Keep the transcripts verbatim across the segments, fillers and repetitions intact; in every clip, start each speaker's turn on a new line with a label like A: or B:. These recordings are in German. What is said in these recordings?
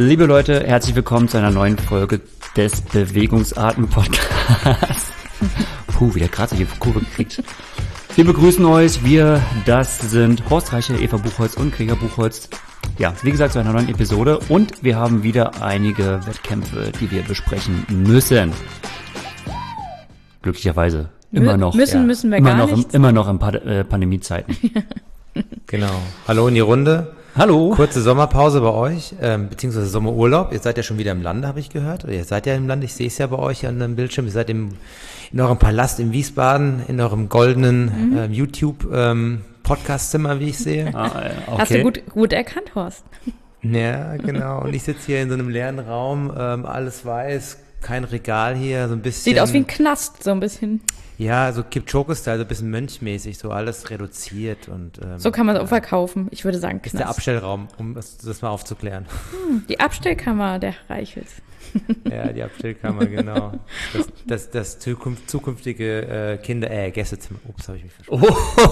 A: Liebe Leute, herzlich willkommen zu einer neuen Folge des Bewegungsarten-Podcasts. Puh, wieder gerade die Kurve gekriegt. Wir begrüßen euch, wir, das sind Horst Reiche, Eva Buchholz und Gregor Buchholz. Ja, wie gesagt, zu einer neuen Episode und wir haben wieder einige Wettkämpfe, die wir besprechen müssen. Glücklicherweise. Immer noch.
B: Müssen, ja. müssen wir
A: immer
B: gar
A: noch
B: nicht.
A: Im, immer noch in pa- äh, Pandemiezeiten.
C: Genau. Hallo in die Runde.
A: Hallo.
C: Kurze Sommerpause bei euch, ähm, beziehungsweise Sommerurlaub. Ihr seid ja schon wieder im Lande, habe ich gehört. Oder ihr seid ja im Lande, ich sehe es ja bei euch an dem Bildschirm. Ihr seid im, in eurem Palast in Wiesbaden, in eurem goldenen mhm. ähm, YouTube-Podcast-Zimmer, wie ich sehe.
A: Ah, ja, okay.
B: Hast du gut, gut erkannt, Horst.
C: Ja, genau. Und ich sitze hier in so einem leeren Raum, ähm, alles weiß, kein Regal hier, so ein bisschen.
B: Sieht aus wie ein Knast, so ein bisschen.
C: Ja, so Kipchoge-Style, so ein bisschen mönchmäßig, so alles reduziert und ähm,
B: so kann man es auch
C: ja.
B: verkaufen. Ich würde sagen
C: Ist
B: Knast.
C: der Abstellraum, um das, das mal aufzuklären.
B: Hm, die Abstellkammer der Reichels.
C: Ja, die Abstellkammer, genau. Das, das, das zukunft, zukünftige äh, Kinder, äh, Gästezimmer. Ups, habe ich mich versprochen.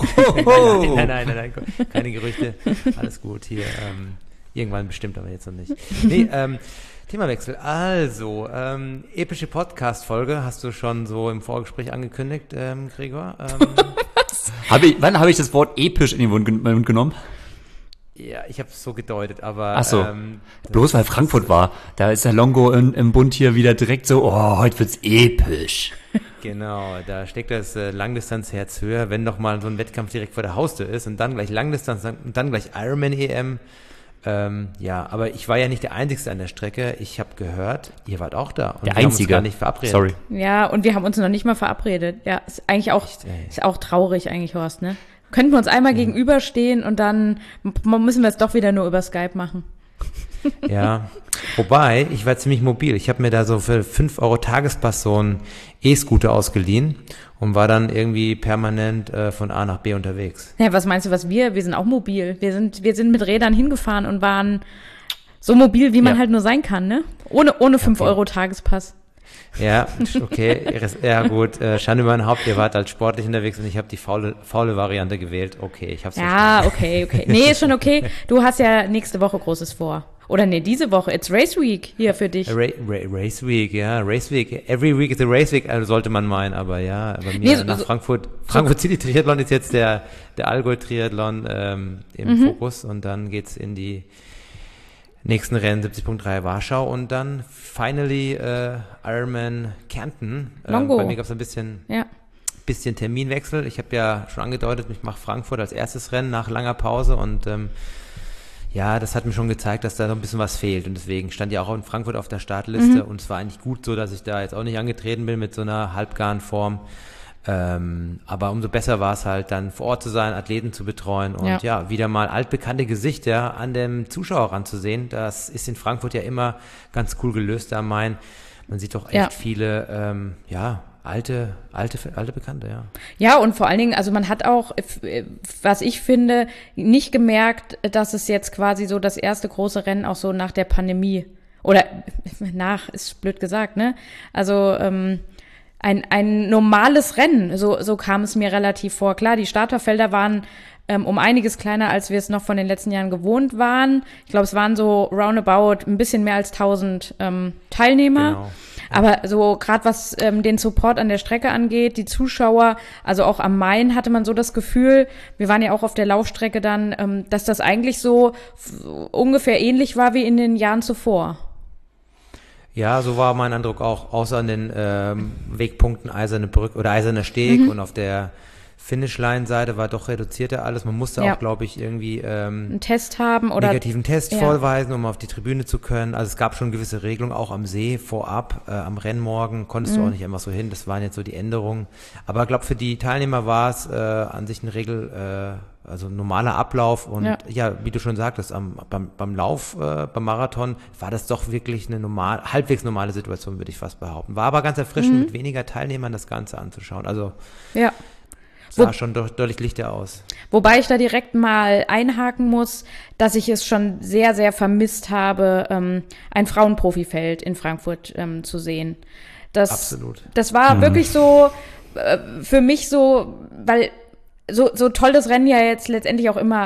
A: Oh.
C: nein, nein, nein, nein, nein, keine Gerüchte. Alles gut hier. Ähm, irgendwann bestimmt, aber jetzt noch nicht. Nee, ähm, Themawechsel. Also, ähm, epische Podcast-Folge hast du schon so im Vorgespräch angekündigt, ähm, Gregor. Ähm,
B: Was?
A: Hab ich, wann habe ich das Wort episch in den Mund gen- genommen?
C: Ja, ich habe es so gedeutet, aber
A: Ach so,
C: ähm,
A: bloß weil Frankfurt war. Da ist der Longo in, im Bund hier wieder direkt so, oh, heute wird's episch.
C: Genau, da steckt das äh, Langdistanzherz höher, wenn noch mal so ein Wettkampf direkt vor der Haustür ist und dann gleich Langdistanz und dann gleich Ironman-E M. Ähm, ja, aber ich war ja nicht der Einzige an der Strecke. Ich habe gehört, ihr wart auch da. Und
A: Der
C: wir
A: Einzige.
C: haben uns gar nicht verabredet.
A: Sorry.
B: Ja, und wir haben uns noch nicht mal verabredet. Ja, ist eigentlich auch,
C: Echt, ey.
B: ist auch traurig eigentlich, Horst, ne? Könnten wir uns einmal mhm. gegenüberstehen und dann m- müssen wir es doch wieder nur über Skype machen.
C: Ja, wobei, ich war ziemlich mobil. Ich habe mir da so für fünf Euro Tagespass so einen E-Scooter ausgeliehen und war dann irgendwie permanent äh, von A nach B unterwegs.
B: Ja, was meinst du, was wir? Wir sind auch mobil. Wir sind, wir sind mit Rädern hingefahren und waren so mobil, wie man
C: Ja.
B: halt nur sein kann, ne? Ohne, ohne fünf
C: Okay.
B: Euro Tagespass.
C: Ja, okay, ja gut, äh, Schande über mein Haupt, ihr wart halt sportlich unterwegs und ich habe die faule, faule Variante gewählt. Okay, ich hab's
B: Ja, okay, okay. Nee, ist schon okay. Du hast ja nächste Woche Großes vor. Oder nee, diese Woche. It's Race Week hier für dich.
C: Ra- Ra- Race Week, ja, Race Week. Every week is a Race Week, also sollte man meinen, aber ja, bei mir
B: Nee, so-
C: nach
B: so-
C: Frankfurt, Frankfurt City Triathlon ist jetzt der, der Allgäu-Triathlon ähm, im
B: Mhm.
C: Fokus und dann geht's in die nächsten Rennen, siebzig Punkt drei Warschau und dann finally äh, Ironman Kärnten. Ähm,
B: Longo.
C: bei mir gab's ein bisschen,
B: Ja.
C: bisschen Terminwechsel. Ich habe ja schon angedeutet, ich mache Frankfurt als erstes Rennen nach langer Pause und ähm, ja, das hat mir schon gezeigt, dass da noch ein bisschen was fehlt und deswegen stand ja auch in Frankfurt auf der Startliste
B: Mhm.
C: und es war eigentlich gut so, dass ich da jetzt auch nicht angetreten bin mit so einer halbgaren Form. Ähm, aber umso besser war es halt dann vor Ort zu sein, Athleten zu betreuen und
B: Ja.
C: ja, wieder mal altbekannte Gesichter an dem Zuschauer ranzusehen. Das ist in Frankfurt ja immer ganz cool gelöst am Main. Man sieht doch echt
B: Ja.
C: viele, ähm, ja, alte, alte, alte Bekannte, ja.
B: Ja, und vor allen Dingen, also man hat auch, äh, was ich finde, nicht gemerkt, dass es jetzt quasi so das erste große Rennen auch so nach der Pandemie oder nach, ist blöd gesagt, ne? Also ähm, ein, ein normales Rennen, so, so kam es mir relativ vor. Klar, die Starterfelder waren ähm, um einiges kleiner, als wir es noch von den letzten Jahren gewohnt waren. Ich glaube, es waren so roundabout ein bisschen mehr als tausend ähm, Teilnehmer.
C: Genau.
B: Aber so gerade was ähm, den Support an der Strecke angeht, die Zuschauer, also auch am Main hatte man so das Gefühl, wir waren ja auch auf der Laufstrecke dann, ähm, dass das eigentlich so f- ungefähr ähnlich war wie in den Jahren zuvor.
C: Ja, so war mein Eindruck auch, außer an den ähm, Wegpunkten Eiserne Brücke oder Eiserner Steg
B: Mhm.
C: und auf der Finishline-Seite war doch reduzierter alles. Man musste
B: Ja.
C: auch, glaube ich, irgendwie ähm,
B: Einen Test haben oder
C: negativen Test
B: ja.
C: vorweisen, um auf die Tribüne zu können. Also es gab schon gewisse Regelungen, auch am See vorab. Äh, am Rennmorgen konntest
B: Mhm.
C: du auch nicht einfach so hin. Das waren jetzt so die Änderungen. Aber ich glaube, für die Teilnehmer war es äh, an sich eine Regel, äh, also ein normaler Ablauf. Und ja,
B: Ja.
C: wie du schon sagtest, am, beim, beim Lauf, äh, beim Marathon war das doch wirklich eine normal, halbwegs normale Situation, würde ich fast behaupten. War aber ganz erfrischend,
B: Mhm.
C: mit weniger Teilnehmern das Ganze anzuschauen. Also
B: ja.
C: sah
B: Wo-
C: schon doch deutlich lichter aus.
B: Wobei ich da direkt mal einhaken muss, dass ich es schon sehr, sehr vermisst habe, ähm, ein Frauenprofifeld in Frankfurt ähm, zu sehen. Das,
C: Absolut.
B: Das war
A: Mhm.
B: wirklich so äh, für mich so, weil so, so toll das Rennen ja jetzt letztendlich auch immer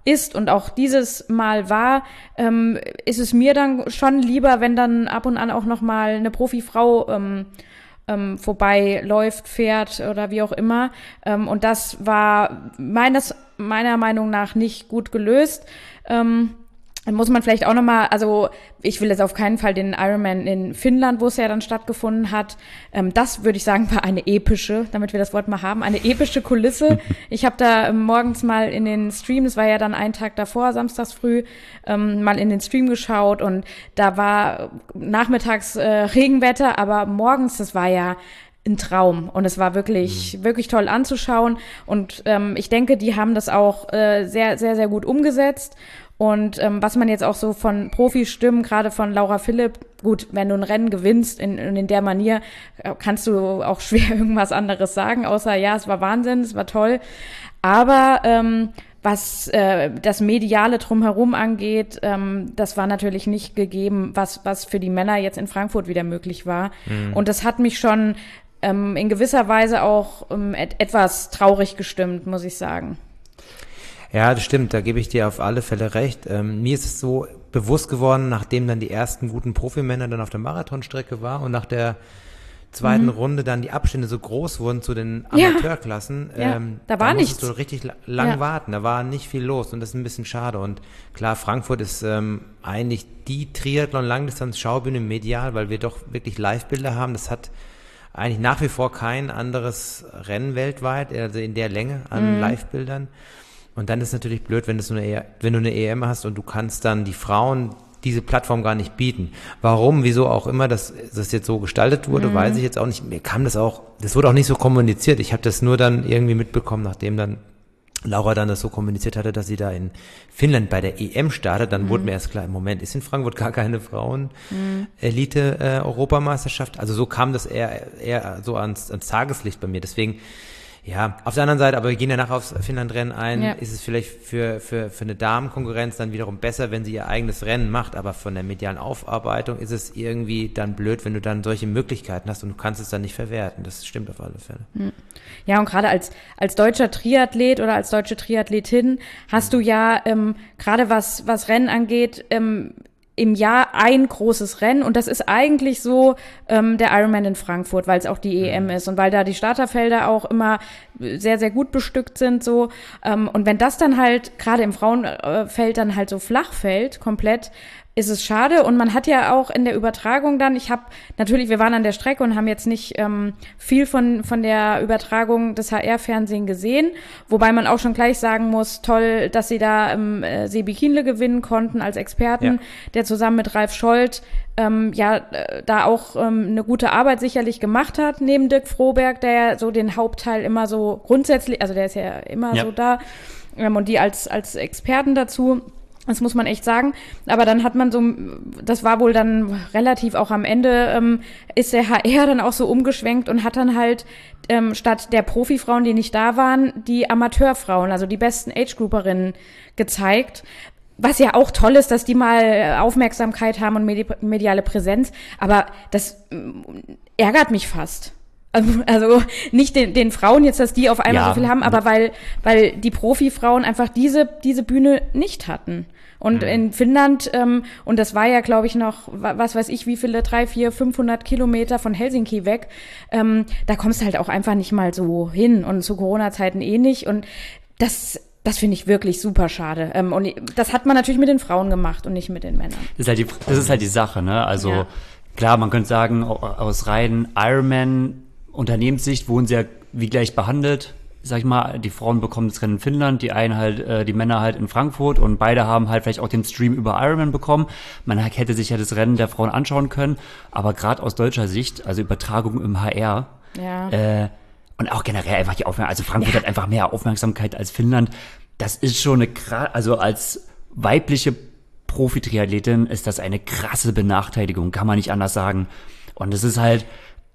B: ist und auch dieses Mal war, ähm, ist es mir dann schon lieber, wenn dann ab und an auch nochmal eine Profifrau ähm, ähm, vorbeiläuft, fährt oder wie auch immer. Ähm, und das war meines, meiner Meinung nach nicht gut gelöst. Ähm, Dann muss man vielleicht auch nochmal, also ich will jetzt auf keinen Fall den Ironman in Finnland, wo es ja dann stattgefunden hat, ähm, das würde ich sagen war eine epische, damit wir das Wort mal haben, eine epische Kulisse. Ich habe da ähm, morgens mal in den Stream, das war ja dann ein Tag davor, samstags früh, ähm, mal in den Stream geschaut und da war nachmittags äh, Regenwetter, aber morgens, das war ja ein Traum und es war wirklich, mhm. wirklich toll anzuschauen und ähm, ich denke, die haben das auch äh, sehr, sehr, sehr gut umgesetzt. Und ähm, was man jetzt auch so von Profi-Stimmen, gerade von Laura Philipp, gut, wenn du ein Rennen gewinnst in, in der Manier, kannst du auch schwer irgendwas anderes sagen, außer ja, es war Wahnsinn, es war toll. Aber ähm, was äh, das Mediale drumherum angeht, ähm, das war natürlich nicht gegeben, was, was für die Männer jetzt in Frankfurt wieder möglich war. Mhm. Und das hat mich schon ähm, in gewisser Weise auch ähm, et- etwas traurig gestimmt, muss ich sagen.
C: Ja, das stimmt, da gebe ich dir auf alle Fälle recht. Ähm, mir ist es so bewusst geworden, nachdem dann die ersten guten Profimänner dann auf der Marathonstrecke war und nach der zweiten mhm. Runde dann die Abstände so groß wurden zu den Amateurklassen,
B: ja,
C: ähm,
B: ja, da war
C: da
B: nichts.
C: musstest du richtig lang
B: ja.
C: warten, da war nicht viel los und das ist ein bisschen schade. Und klar, Frankfurt ist ähm, eigentlich die Triathlon-Langdistanz-Schaubühne medial, weil wir doch wirklich Live-Bilder haben. Das hat eigentlich nach wie vor kein anderes Rennen weltweit, also in der Länge an mhm. Live-Bildern. Und dann ist es natürlich blöd, wenn, das so eine, wenn du eine E M hast und du kannst dann die Frauen diese Plattform gar nicht bieten. Warum, wieso auch immer das, das jetzt so gestaltet wurde, mhm. weiß ich jetzt auch nicht. Mir kam das auch, das wurde auch nicht so kommuniziert. Ich habe das nur dann irgendwie mitbekommen, nachdem dann Laura dann das so kommuniziert hatte, dass sie da in Finnland bei der E M startet. Dann mhm. wurde mir erst klar, im Moment ist in Frankfurt gar keine Frauen-Elite-Europameisterschaft. Äh, also so kam das eher, eher so ans, ans Tageslicht bei mir. Deswegen, ja, auf der anderen Seite, aber wir gehen ja nachher aufs Finnland-Rennen ein, ja. ist es vielleicht für, für, für eine Damenkonkurrenz dann wiederum besser, wenn sie ihr eigenes Rennen macht, aber von der medialen Aufarbeitung ist es irgendwie dann blöd, wenn du dann solche Möglichkeiten hast und du kannst es dann nicht verwerten. Das stimmt auf alle Fälle.
B: Ja, und gerade als, als deutscher Triathlet oder als deutsche Triathletin hast du ja ähm, gerade was, was Rennen angeht, ähm, im Jahr ein großes Rennen und das ist eigentlich so ähm, der Ironman in Frankfurt, weil es auch die E M ist und weil da die Starterfelder auch immer sehr, sehr gut bestückt sind so ähm, und wenn das dann halt gerade im Frauenfeld dann halt so flach fällt, komplett, ist es schade und man hat ja auch in der Übertragung dann, ich habe natürlich, wir waren an der Strecke und haben jetzt nicht ähm, viel von von der Übertragung des H R-Fernsehen gesehen, wobei man auch schon gleich sagen muss, toll, dass sie da ähm, äh, Sebi Kienle gewinnen konnten als Experten, ja. der zusammen mit Ralf Scholz ähm, ja äh, da auch ähm, eine gute Arbeit sicherlich gemacht hat, neben Dirk Froberg, der ja so den Hauptteil immer so grundsätzlich, also der ist ja immer ja. so da ähm, und die als als Experten dazu. Das muss man echt sagen. Aber dann hat man so, das war wohl dann relativ auch am Ende, ähm, ist der H R dann auch so umgeschwenkt und hat dann halt ähm, statt der Profifrauen, die nicht da waren, die Amateurfrauen, also die besten Age-Grouperinnen gezeigt. Was ja auch toll ist, dass die mal Aufmerksamkeit haben und medi- mediale Präsenz. Aber das ähm, ärgert mich fast. Also nicht den, den Frauen jetzt, dass die auf einmal ja. so viel haben, aber weil, weil die Profifrauen einfach diese, diese Bühne nicht hatten. Und mhm. in Finnland, ähm, und das war ja, glaube ich, noch, was weiß ich, wie viele, drei, vier, fünfhundert Kilometer von Helsinki weg, ähm, da kommst du halt auch einfach nicht mal so hin und zu Corona-Zeiten eh nicht. Und das, das finde ich wirklich super schade. Ähm, und das hat man natürlich mit den Frauen gemacht und nicht mit den Männern.
A: Das ist halt die, das ist halt die Sache, ne? Also ja. klar, man könnte sagen, aus rein Ironman Unternehmenssicht wurden sie ja wie gleich behandelt. Sag ich mal, die Frauen bekommen das Rennen in Finnland, die einen halt, äh, die Männer halt in Frankfurt und beide haben halt vielleicht auch den Stream über Ironman bekommen. Man hätte sich ja das Rennen der Frauen anschauen können, aber gerade aus deutscher Sicht, also Übertragung im H R
B: ja.
A: äh, und auch generell einfach die Aufmerksamkeit, also Frankfurt ja. hat einfach mehr Aufmerksamkeit als Finnland. Das ist schon eine, also als weibliche Profi-Triathletin ist das eine krasse Benachteiligung, kann man nicht anders sagen. Und es ist halt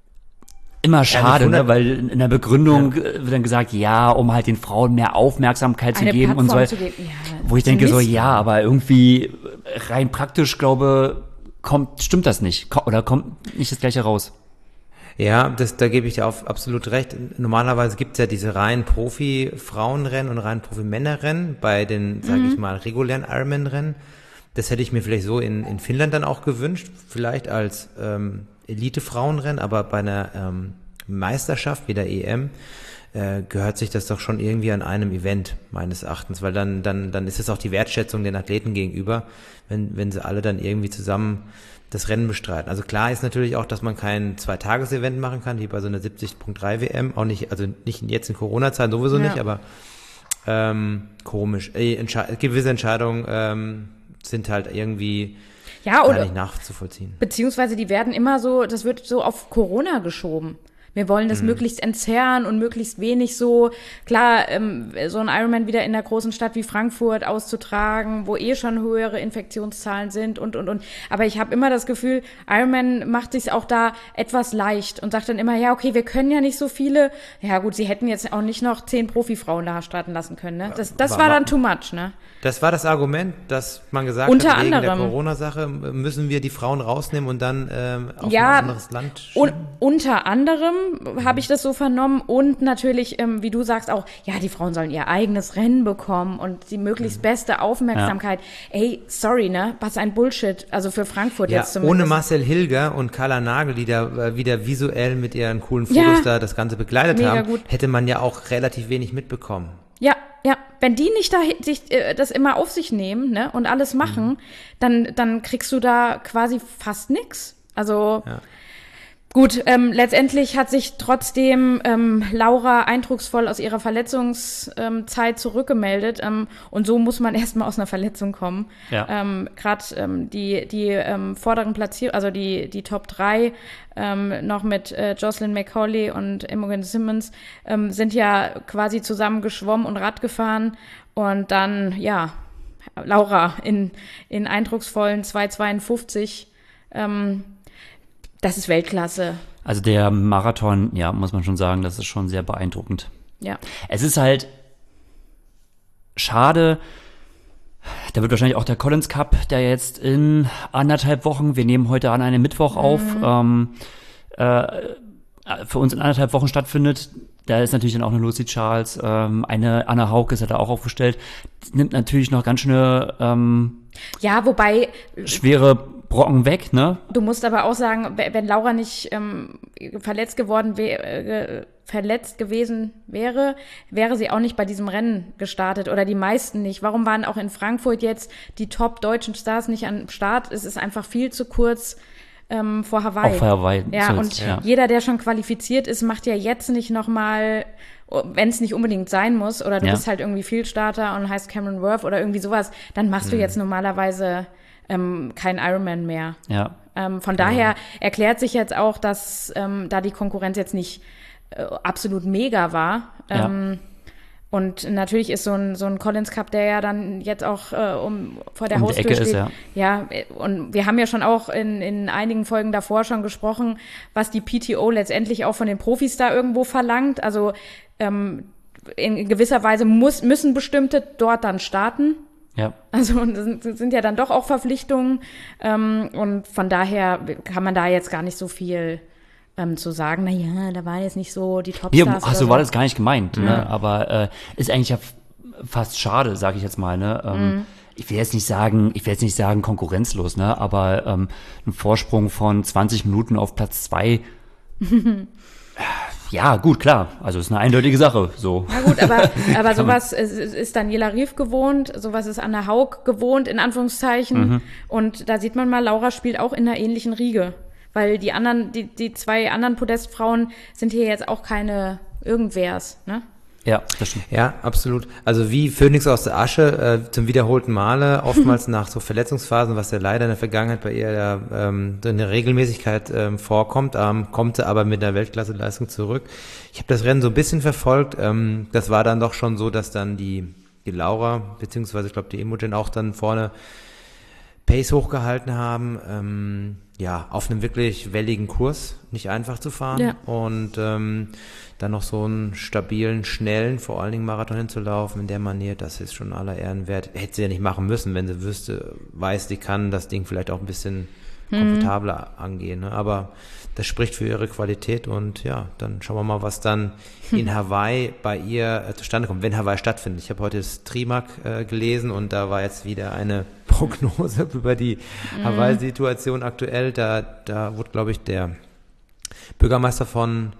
A: immer schade, ja, ne, weil in der Begründung ja. wird dann gesagt, ja, um halt den Frauen mehr Aufmerksamkeit zu
B: Eine
A: geben
B: Plattform
A: und so.
B: Ja,
A: wo ich denke so, ja, aber irgendwie rein praktisch, glaube, kommt, stimmt das nicht, oder kommt nicht das Gleiche raus.
C: Ja, das, da gebe ich dir auf absolut recht. Normalerweise gibt es ja diese reinen Profi-Frauenrennen und reinen Profi-Männerrennen bei den, sage ich mal, regulären Ironman-Rennen. Das hätte ich mir vielleicht so in, in Finnland dann auch gewünscht, vielleicht als ähm, Elite-Frauenrennen, aber bei einer ähm, Meisterschaft wie der E M äh, gehört sich das doch schon irgendwie an einem Event, meines Erachtens, weil dann, dann, dann ist es auch die Wertschätzung den Athleten gegenüber, wenn, wenn sie alle dann irgendwie zusammen das Rennen bestreiten. Also klar ist natürlich auch, dass man kein Zwei-Tages-Event machen kann, wie bei so einer siebzig Punkt drei W M, auch nicht, also nicht jetzt in Corona-Zeiten sowieso ja. nicht, aber ähm, komisch. Äh, Entsche- gewisse Entscheidungen ähm, sind halt irgendwie
B: ja,
C: gar
B: oder,
C: nicht nachzuvollziehen.
B: Beziehungsweise die werden immer so, das wird so auf Corona geschoben. Wir wollen das mhm. möglichst entzerren und möglichst wenig so, klar, ähm, so ein Ironman wieder in einer großen Stadt wie Frankfurt auszutragen, wo eh schon höhere Infektionszahlen sind und, und, und. Aber ich habe immer das Gefühl, Ironman macht sich auch da etwas leicht und sagt dann immer, ja, okay, wir können ja nicht so viele. Ja gut, sie hätten jetzt auch nicht noch zehn Profifrauen da starten lassen können, ne? Das, das war, war dann too much, ne?
C: Das war das Argument, dass man gesagt
B: Unter
C: hat, wegen
B: anderem.
C: der Corona-Sache müssen wir die Frauen rausnehmen und dann ähm, auf
B: ja,
C: ein anderes Land schieben.
B: Un- unter anderem habe ich das so vernommen und natürlich, ähm, wie du sagst auch, ja, die Frauen sollen ihr eigenes Rennen bekommen und die möglichst beste Aufmerksamkeit. Ja. Ey, sorry, ne? Was ein Bullshit. Also für Frankfurt
C: ja,
B: jetzt zumindest.
C: Ohne Marcel Hilger und Carla Nagel, die da äh, wieder visuell mit ihren coolen Fotos
B: ja,
C: da das Ganze begleitet
B: mega
C: haben,
B: gut.
C: hätte man ja auch relativ wenig mitbekommen.
B: Ja, ja, wenn die nicht da sich äh, das immer auf sich nehmen, ne, und alles machen, mhm. dann dann kriegst du da quasi fast nix. Also ja. Gut, ähm, letztendlich hat sich trotzdem ähm, Laura eindrucksvoll aus ihrer Verletzungszeit ähm, zurückgemeldet ähm, und so muss man erstmal aus einer Verletzung kommen. Ja. Ähm, Gerade ähm, die die ähm, vorderen Platzierungen, also die die Top drei ähm, noch mit äh, Jocelyn McCauley und Imogen Simmons ähm, sind ja quasi zusammen geschwommen und Rad gefahren und dann ja Laura in in eindrucksvollen zwei zweiundfünfzig ähm, das ist Weltklasse.
A: Also der Marathon, ja, muss man schon sagen, das ist schon sehr beeindruckend.
B: Ja.
A: Es ist halt schade, da wird wahrscheinlich auch der Collins Cup, der jetzt in anderthalb Wochen, wir nehmen heute an einem Mittwoch auf, mhm. ähm, äh, für uns in anderthalb Wochen stattfindet. Da ist natürlich dann auch eine Lucy Charles, ähm, eine Anna Hauke ist ja da auch aufgestellt. Das nimmt natürlich noch ganz schöne ähm,
B: ja, wobei
A: schwere Brocken weg, ne?
B: Du musst aber auch sagen, wenn Laura nicht ähm, verletzt geworden wäre, äh, verletzt gewesen wäre, wäre sie auch nicht bei diesem Rennen gestartet oder die meisten nicht. Warum waren auch in Frankfurt jetzt die top deutschen Stars nicht am Start? Es ist einfach viel zu kurz ähm, vor Hawaii.
A: Auch vor Hawaii.
B: Ja,
A: so
B: und
A: jetzt, ja.
B: jeder, der schon qualifiziert ist, macht ja jetzt nicht nochmal, wenn es nicht unbedingt sein muss, oder du ja. bist halt irgendwie Fieldstarter und heißt Cameron Worth oder irgendwie sowas, dann machst mhm. du jetzt normalerweise ähm, kein Ironman mehr.
A: Ja.
B: Ähm, von daher ja. erklärt sich jetzt auch, dass ähm, da die Konkurrenz jetzt nicht äh, absolut mega war. Ähm, ja. Und natürlich ist so ein so ein Collins Cup, der ja dann jetzt auch äh, um vor der
A: um
B: Haustür
A: Ecke
B: steht.
A: Ist, ja.
B: ja, und wir haben ja schon auch in in einigen Folgen davor schon gesprochen, was die P T O letztendlich auch von den Profis da irgendwo verlangt. Also ähm, in gewisser Weise muss müssen bestimmte dort dann starten.
A: Ja.
B: Also das sind ja dann doch auch Verpflichtungen ähm, und von daher kann man da jetzt gar nicht so viel ähm, zu sagen. Naja, da war jetzt nicht so die Topstars.
A: Ja, ach so,
B: so
A: war das gar nicht gemeint,
B: mhm.
A: ne? Aber äh, ist eigentlich ja f- fast schade, sage ich jetzt mal. Ne? Ähm, mhm. Ich will jetzt nicht sagen, ich will jetzt nicht sagen konkurrenzlos, ne? Aber ähm, ein Vorsprung von zwanzig Minuten auf Platz zwei. Ja, gut, klar. Also ist eine eindeutige Sache. So.
B: Na gut, aber, aber sowas ist, ist Daniela Rief gewohnt, sowas ist Anna Haug gewohnt, in Anführungszeichen. Mhm. Und da sieht man mal, Laura spielt auch in einer ähnlichen Riege. Weil die anderen, die, die zwei anderen Podestfrauen sind hier jetzt auch keine Irgendwers, ne?
A: Ja, das stimmt.
C: Ja, absolut. Also wie Phönix aus der Asche, äh, zum wiederholten Male, oftmals nach so Verletzungsphasen, was ja leider in der Vergangenheit bei ihr ja ähm, in der Regelmäßigkeit ähm, vorkommt, ähm, kommt sie aber mit einer Weltklasse-Leistung zurück. Ich habe das Rennen so ein bisschen verfolgt. Ähm, das war dann doch schon so, dass dann die, die Laura, beziehungsweise ich glaube die Imogen auch dann vorne Pace hochgehalten haben. Ähm, ja, auf einem wirklich welligen Kurs, nicht einfach zu fahren. Ja. Und ähm, dann noch so einen stabilen, schnellen, vor allen Dingen Marathon hinzulaufen in der Manier, das ist schon aller Ehren wert. Hätte sie ja nicht machen müssen, wenn sie wüsste, weiß, sie kann das Ding vielleicht auch ein bisschen komfortabler mhm. angehen. Ne? Aber das spricht für ihre Qualität und ja, dann schauen wir mal, was dann in Hawaii bei ihr äh, zustande kommt, wenn Hawaii stattfindet. Ich habe heute das Trimark äh, gelesen und da war jetzt wieder eine Prognose über die mhm. Hawaii-Situation aktuell. Da, da wurde, glaube ich, der Bürgermeister von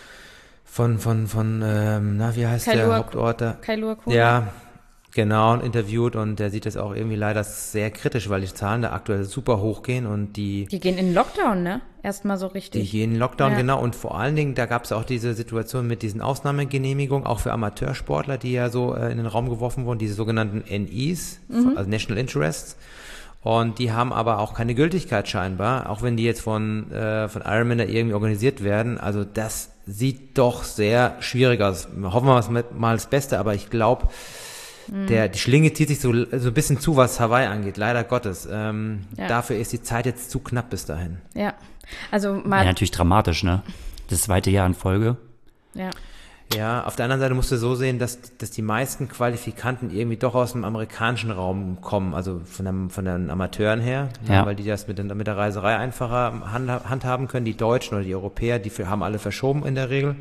C: von von von ähm, na wie heißt Kailua, der Hauptort da?
B: Kailua Kona.
C: Ja, genau, interviewt und der sieht das auch irgendwie leider sehr kritisch, weil die Zahlen da aktuell super hoch gehen und die
B: die gehen in Lockdown, ne? Erstmal so richtig.
C: Die gehen in Lockdown,
B: ja.
C: genau. Und vor allen Dingen, da gab es auch diese Situation mit diesen Ausnahmegenehmigungen, auch für Amateursportler, die ja so äh, in den Raum geworfen wurden, diese sogenannten N Is, mhm. also National Interests. Und die haben aber auch keine Gültigkeit scheinbar, auch wenn die jetzt von äh, von Ironman da irgendwie organisiert werden. Also das sieht doch sehr schwierig aus. Hoffen wir mal das Beste, aber ich glaube, mhm. der die Schlinge zieht sich so so ein bisschen zu, was Hawaii angeht. Leider Gottes. Ähm, ja. Dafür ist die Zeit jetzt zu knapp bis dahin.
B: Ja, also mal
A: ja, natürlich dramatisch, ne? Das zweite Jahr in Folge.
B: Ja.
C: Ja, auf der anderen Seite musst du so sehen, dass, dass die meisten Qualifikanten irgendwie doch aus dem amerikanischen Raum kommen, also von, dem, von den Amateuren her,
A: ja.
C: weil die das mit, den, mit der Reiserei einfacher handhaben können. Die Deutschen oder die Europäer, die haben alle verschoben in der Regel.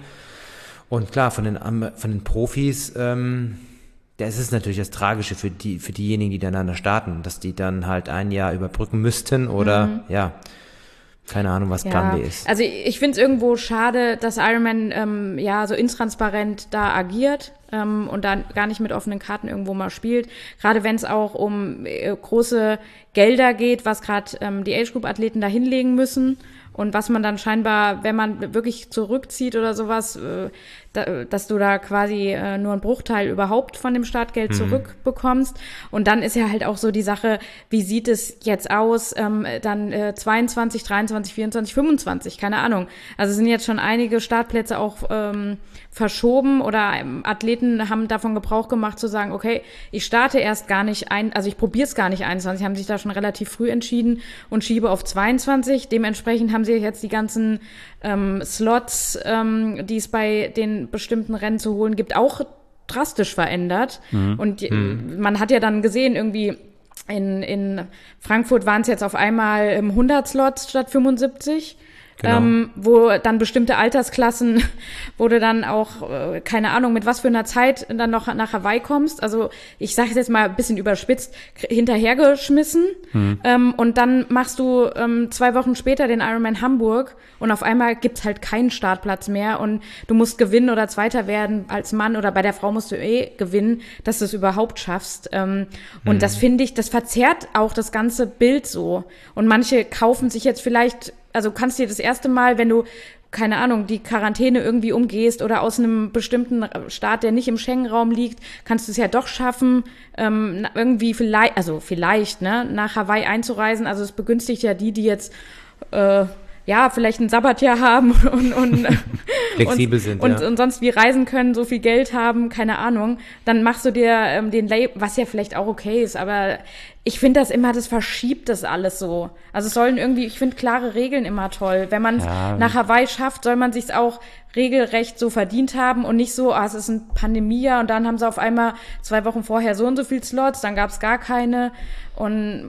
C: Und klar, von den, von den Profis, ähm, das ist natürlich das Tragische für die, für diejenigen, die dann da starten, dass die dann halt ein Jahr überbrücken müssten oder, mhm. ja, keine Ahnung, was Plan
B: ja.
C: B ist.
B: Also ich finde es irgendwo schade, dass Ironman ähm, ja so intransparent da agiert ähm, und dann gar nicht mit offenen Karten irgendwo mal spielt. Gerade wenn es auch um äh, große Gelder geht, was gerade ähm, die Age-Group-Athleten da hinlegen müssen und was man dann scheinbar, wenn man wirklich zurückzieht oder sowas, äh, da, dass du da quasi äh, nur einen Bruchteil überhaupt von dem Startgeld mhm. zurückbekommst. Und dann ist ja halt auch so die Sache, wie sieht es jetzt aus, ähm, dann äh, zweiundzwanzig, dreiundzwanzig, vierundzwanzig, fünfundzwanzig, keine Ahnung. Also es sind jetzt schon einige Startplätze auch ähm, verschoben oder ähm, Athleten haben davon Gebrauch gemacht zu sagen, okay, ich starte erst gar nicht ein, also ich probiere es gar nicht einundzwanzig, haben sich da schon relativ früh entschieden und schiebe auf zweiundzwanzig. Dementsprechend haben sie jetzt die ganzen ähm, Slots, ähm, die es bei den bestimmten Rennen zu holen gibt, auch drastisch verändert. Mhm. Und mhm. man hat ja dann gesehen, irgendwie in, in Frankfurt waren es jetzt auf einmal hundert Slots statt fünfundsiebzig. Genau. Ähm, wo dann bestimmte Altersklassen, wo du dann auch, äh, keine Ahnung, mit was für einer Zeit dann noch nach Hawaii kommst. Also ich sage jetzt mal ein bisschen überspitzt, hinterhergeschmissen. Hm. Ähm, und dann machst du ähm, zwei Wochen später den Ironman Hamburg und auf einmal gibt's halt keinen Startplatz mehr und du musst gewinnen oder Zweiter werden als Mann oder bei der Frau musst du eh gewinnen, dass du es überhaupt schaffst. Ähm, hm. Und das finde ich, das verzerrt auch das ganze Bild so. Und manche kaufen sich jetzt vielleicht, also kannst dir das erste Mal, wenn du, keine Ahnung, die Quarantäne irgendwie umgehst oder aus einem bestimmten Staat, der nicht im Schengen-Raum liegt, kannst du es ja doch schaffen, ähm, irgendwie vielleicht, also vielleicht, ne, nach Hawaii einzureisen. Also es begünstigt ja die, die jetzt, äh, ja, vielleicht ein Sabbatjahr haben und, und
C: flexibel
B: und,
C: sind,
B: und,
C: ja.
B: und sonst wie reisen können, so viel Geld haben, keine Ahnung. Dann machst du dir ähm, den Label, was ja vielleicht auch okay ist, aber ich finde das immer, das verschiebt das alles so. Also es sollen irgendwie, ich finde klare Regeln immer toll. Wenn man es ja. nach Hawaii schafft, soll man sich's auch regelrecht so verdient haben und nicht so, ah, es ist ein Pandemiejahr und dann haben sie auf einmal zwei Wochen vorher so und so viel Slots, dann gab's gar keine und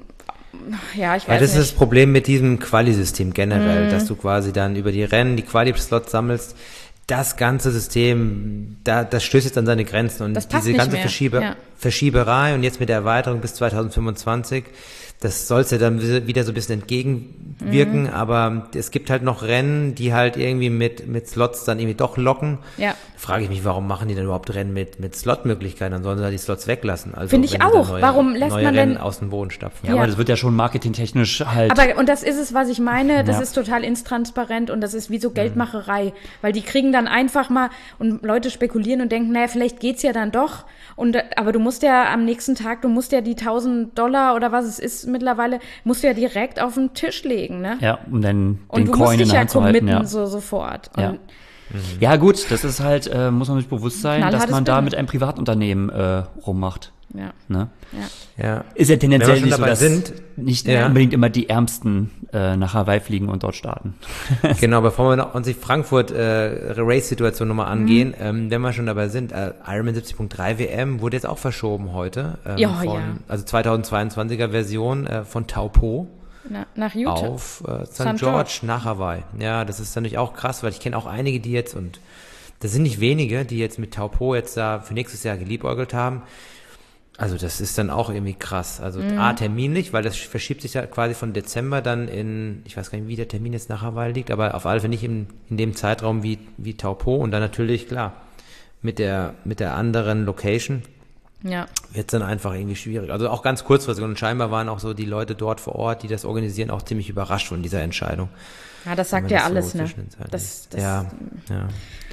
B: ja, ich weiß
C: ja, das
B: nicht.
C: ist das Problem mit diesem Quali-System generell,
B: mm.
C: dass du quasi dann über die Rennen die Quali-Slots sammelst. Das ganze System, da, das stößt jetzt an seine Grenzen und diese ganze Verschiebe, ja. Verschieberei und jetzt mit der Erweiterung bis zwanzig fünfundzwanzig, das soll es ja dann wieder so ein bisschen entgegenwirken, mhm. aber es gibt halt noch Rennen, die halt irgendwie mit mit Slots dann irgendwie doch locken.
B: Ja.
C: Frage ich mich, warum machen die denn überhaupt Rennen mit mit Slot-Möglichkeiten? Dann sollen sie halt die Slots weglassen. Also
B: finde ich auch.
C: Neue,
B: warum lässt
C: neue
B: man
C: Rennen
B: denn
C: aus dem Boden stapfen?
A: Ja, ja, aber das wird ja schon marketingtechnisch halt.
B: Aber und das ist es, was ich meine. Das
A: ja.
B: ist total intransparent und das ist wie so Geldmacherei, mhm. weil die kriegen dann einfach mal und Leute spekulieren und denken, naja, vielleicht geht's ja dann doch. Und aber du musst ja am nächsten Tag, du musst ja die tausend Dollar oder was es ist mittlerweile, musst du ja direkt auf den Tisch legen, ne?
A: Ja, um dann
B: und
A: den
B: du
A: Coin
B: musst dich
A: in der
B: ja
A: Hand zu halten, ja.
B: so sofort.
A: Ja.
B: Und
A: ja gut, das ist halt, äh, muss man sich bewusst sein, dass man da
B: Business.
A: mit einem Privatunternehmen äh, rummacht.
B: Ja.
A: Ne?
B: Ja.
C: Ja.
A: Ist ja tendenziell nicht so, dass
C: sind,
A: nicht
C: ja.
A: unbedingt immer die Ärmsten äh, nach Hawaii fliegen und dort starten.
C: Genau, bevor wir noch uns die Frankfurt äh, Race-Situation nochmal angehen, mhm. ähm, wenn wir schon dabei sind, äh, Ironman siebzig Punkt drei W M wurde jetzt auch verschoben heute. Ähm,
B: ja,
C: von,
B: ja.
C: Also zweitausendzweiundzwanziger Version äh, von Taupo.
B: Na, nach Utah.
C: auf äh, Sankt George nach Hawaii. Ja, das ist natürlich auch krass, weil ich kenne auch einige, die jetzt, und das sind nicht wenige, die jetzt mit Taupo jetzt da für nächstes Jahr geliebäugelt haben. Also das ist dann auch irgendwie krass. Also mhm. A, terminlich, weil das verschiebt sich ja quasi von Dezember dann in, ich weiß gar nicht, wie der Termin jetzt nach Hawaii liegt, aber auf alle Fälle nicht in, in dem Zeitraum wie, wie Taupo. Und dann natürlich, klar, mit der, mit der anderen Location
B: ja.
C: wird es dann einfach irgendwie schwierig. Also auch ganz kurzfristig. Und scheinbar waren auch so die Leute dort vor Ort, die das organisieren, auch ziemlich überrascht von dieser Entscheidung.
B: Ja, das sagt ja das alles, so ne?
C: Das, das, ja, ja.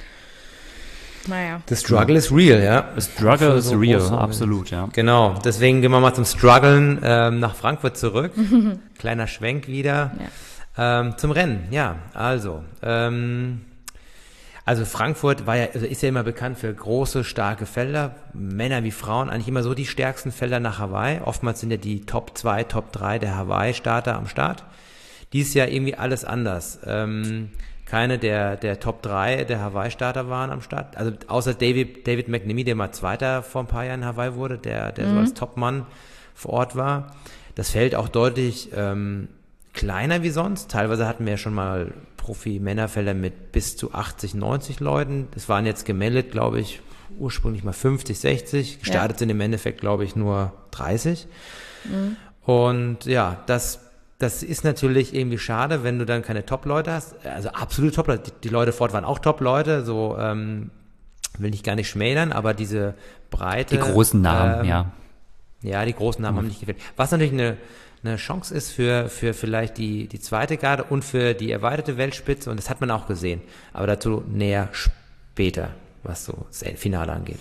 B: Naja.
C: The struggle is real, ja.
A: The struggle is real, absolut, ja.
C: Genau, deswegen gehen wir mal zum Struggeln ähm, nach Frankfurt zurück. Kleiner Schwenk wieder ja. ähm, zum Rennen, ja. Also, ähm, also Frankfurt war ja, also ist ja immer bekannt für große, starke Felder, Männer wie Frauen, eigentlich immer so die stärksten Felder nach Hawaii. Oftmals sind ja die Top zwei, Top drei der Hawaii-Starter am Start. Dies Jahr irgendwie alles anders. Ähm, Keine der, der Top drei der Hawaii-Starter waren am Start. Also außer David, David McNamee, der mal Zweiter vor ein paar Jahren in Hawaii wurde, der, der mhm. so als Topmann vor Ort war. Das Feld auch deutlich ähm, kleiner wie sonst. Teilweise hatten wir ja schon mal Profi-Männerfelder mit bis zu achtzig, neunzig Leuten. Das waren jetzt gemeldet, glaube ich, ursprünglich mal fünfzig, sechzig. Gestartet ja. sind im Endeffekt, glaube ich, nur dreißig. Mhm. Und ja, das Das ist natürlich irgendwie schade, wenn du dann keine Top-Leute hast. Also absolute Top-Leute. Die, die Leute fort waren auch Top-Leute. So ähm, will ich gar nicht schmälern, aber diese Breite.
A: Die großen Namen,
C: ähm,
A: ja.
C: Ja, die großen Namen mhm. haben nicht gefehlt. Was natürlich eine, eine Chance ist für, für vielleicht die, die zweite Garde und für die erweiterte Weltspitze. Und das hat man auch gesehen. Aber dazu näher später, was so das Finale angeht.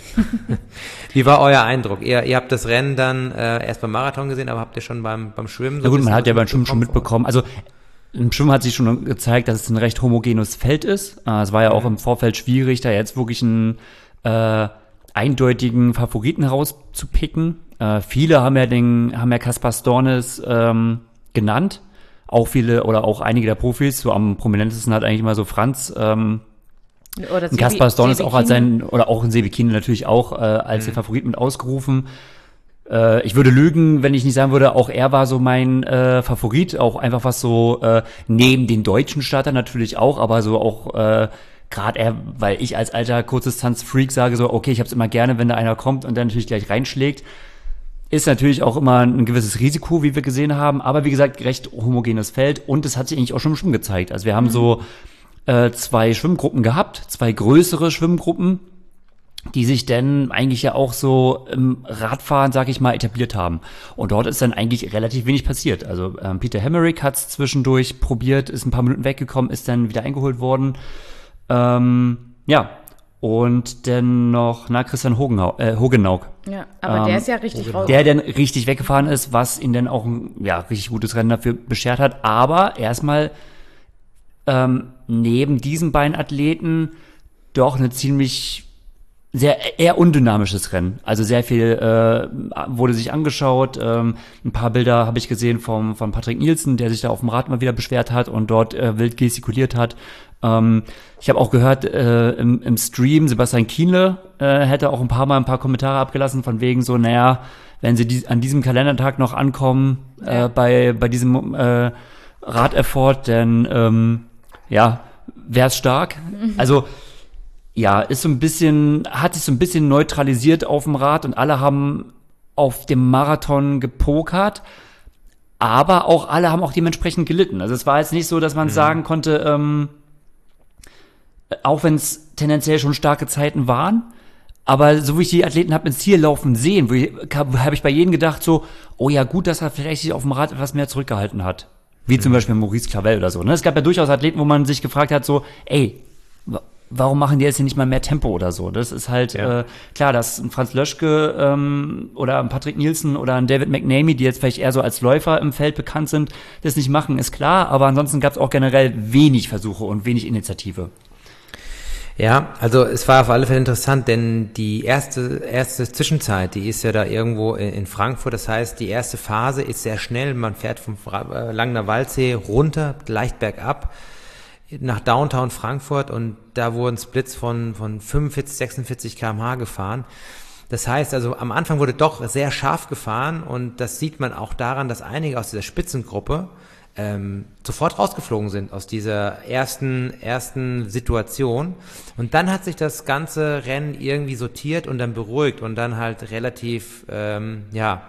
C: Wie war euer Eindruck? Ihr, ihr habt das Rennen dann äh, erst beim Marathon gesehen, aber habt ihr schon beim, beim Schwimmen? So
A: ja gut, man hat ja beim Schwimmen schon mitbekommen. Also im Schwimmen hat sich schon gezeigt, dass es ein recht homogenes Feld ist. Äh, es war ja auch im Vorfeld schwierig, da jetzt wirklich einen äh, eindeutigen Favoriten rauszupicken. Äh, viele haben ja den, haben ja Kaspar Stornes ähm, genannt. Auch viele oder auch einige der Profis. So am prominentesten hat eigentlich immer so Franz ähm,
B: Oder
A: Kaspar Stornes auch als sein, oder auch in Sebi Kienle natürlich auch, äh, als mhm. der Favorit mit ausgerufen. Äh, ich würde lügen, wenn ich nicht sagen würde, auch er war so mein äh, Favorit, auch einfach was so, äh, neben den deutschen Startern natürlich auch, aber so auch, äh, gerade er, weil ich als alter Kurzdistanz-Freak sage so, okay, ich hab's immer gerne, wenn da einer kommt und dann natürlich gleich reinschlägt. Ist natürlich auch immer ein gewisses Risiko, wie wir gesehen haben, aber wie gesagt, recht homogenes Feld und es hat sich eigentlich auch schon schon gezeigt. Also wir haben mhm. so äh, zwei Schwimmgruppen gehabt, zwei größere Schwimmgruppen, die sich dann eigentlich ja auch so im Radfahren, sag ich mal, etabliert haben. Und dort ist dann eigentlich relativ wenig passiert. Also ähm, Peter Hemmerich hat es zwischendurch probiert, ist ein paar Minuten weggekommen, ist dann wieder eingeholt worden. Ähm, ja, und dann noch, na, Christian Hogenau, äh, Hogenauk.
B: Ja, aber ähm, der ist ja richtig raus.
A: Der dann richtig weggefahren ist, was ihn dann auch ein ja, richtig gutes Rennen dafür beschert hat. Aber erstmal ähm, neben diesen beiden Athleten doch eine ziemlich sehr eher undynamisches Rennen. Also sehr viel äh, wurde sich angeschaut. Ähm, ein paar Bilder habe ich gesehen vom von Patrick Nielsen, der sich da auf dem Rad mal wieder beschwert hat und dort äh, wild gestikuliert hat. Ähm, ich habe auch gehört äh, im, im Stream, Sebastian Kienle äh, hätte auch ein paar Mal ein paar Kommentare abgelassen von wegen so, naja, wenn sie die, an diesem Kalendertag noch ankommen äh, bei bei diesem äh, Rad-Effort, dann ähm, ja, wär's stark. Mhm. Also ja, ist so ein bisschen, hat sich so ein bisschen neutralisiert auf dem Rad und alle haben auf dem Marathon gepokert, aber auch alle haben auch dementsprechend gelitten. Also es war jetzt nicht so, dass man mhm. sagen konnte, ähm, auch wenn es tendenziell schon starke Zeiten waren, aber so wie ich die Athleten habe ins Ziel laufen sehen, habe ich bei jedem gedacht so, oh ja gut, dass er vielleicht sich auf dem Rad etwas mehr zurückgehalten hat. Wie mhm. zum Beispiel Maurice Clavel oder so. Ne? Es gab ja durchaus Athleten, wo man sich gefragt hat so, ey, warum machen die jetzt hier nicht mal mehr Tempo oder so? Das ist halt, ja. äh, klar, dass ein Franz Löschke ähm, oder ein Patrick Nielsen oder ein David McNamee, die jetzt vielleicht eher so als Läufer im Feld bekannt sind, das nicht machen, ist klar. Aber ansonsten gab es auch generell wenig Versuche und wenig Initiative.
C: Ja, also es war auf alle Fälle interessant, denn die erste erste Zwischenzeit, die ist ja da irgendwo in Frankfurt. Das heißt, die erste Phase ist sehr schnell. Man fährt vom Langener Waldsee runter, leicht bergab, nach Downtown Frankfurt und da wurden Splits von, von fünfundvierzig, sechsundvierzig Kilometer pro Stunde gefahren. Das heißt also, am Anfang wurde doch sehr scharf gefahren und das sieht man auch daran, dass einige aus dieser Spitzengruppe ähm, sofort rausgeflogen sind aus dieser ersten, ersten Situation. Und dann hat sich das ganze Rennen irgendwie sortiert und dann beruhigt und dann halt relativ, ähm, ja,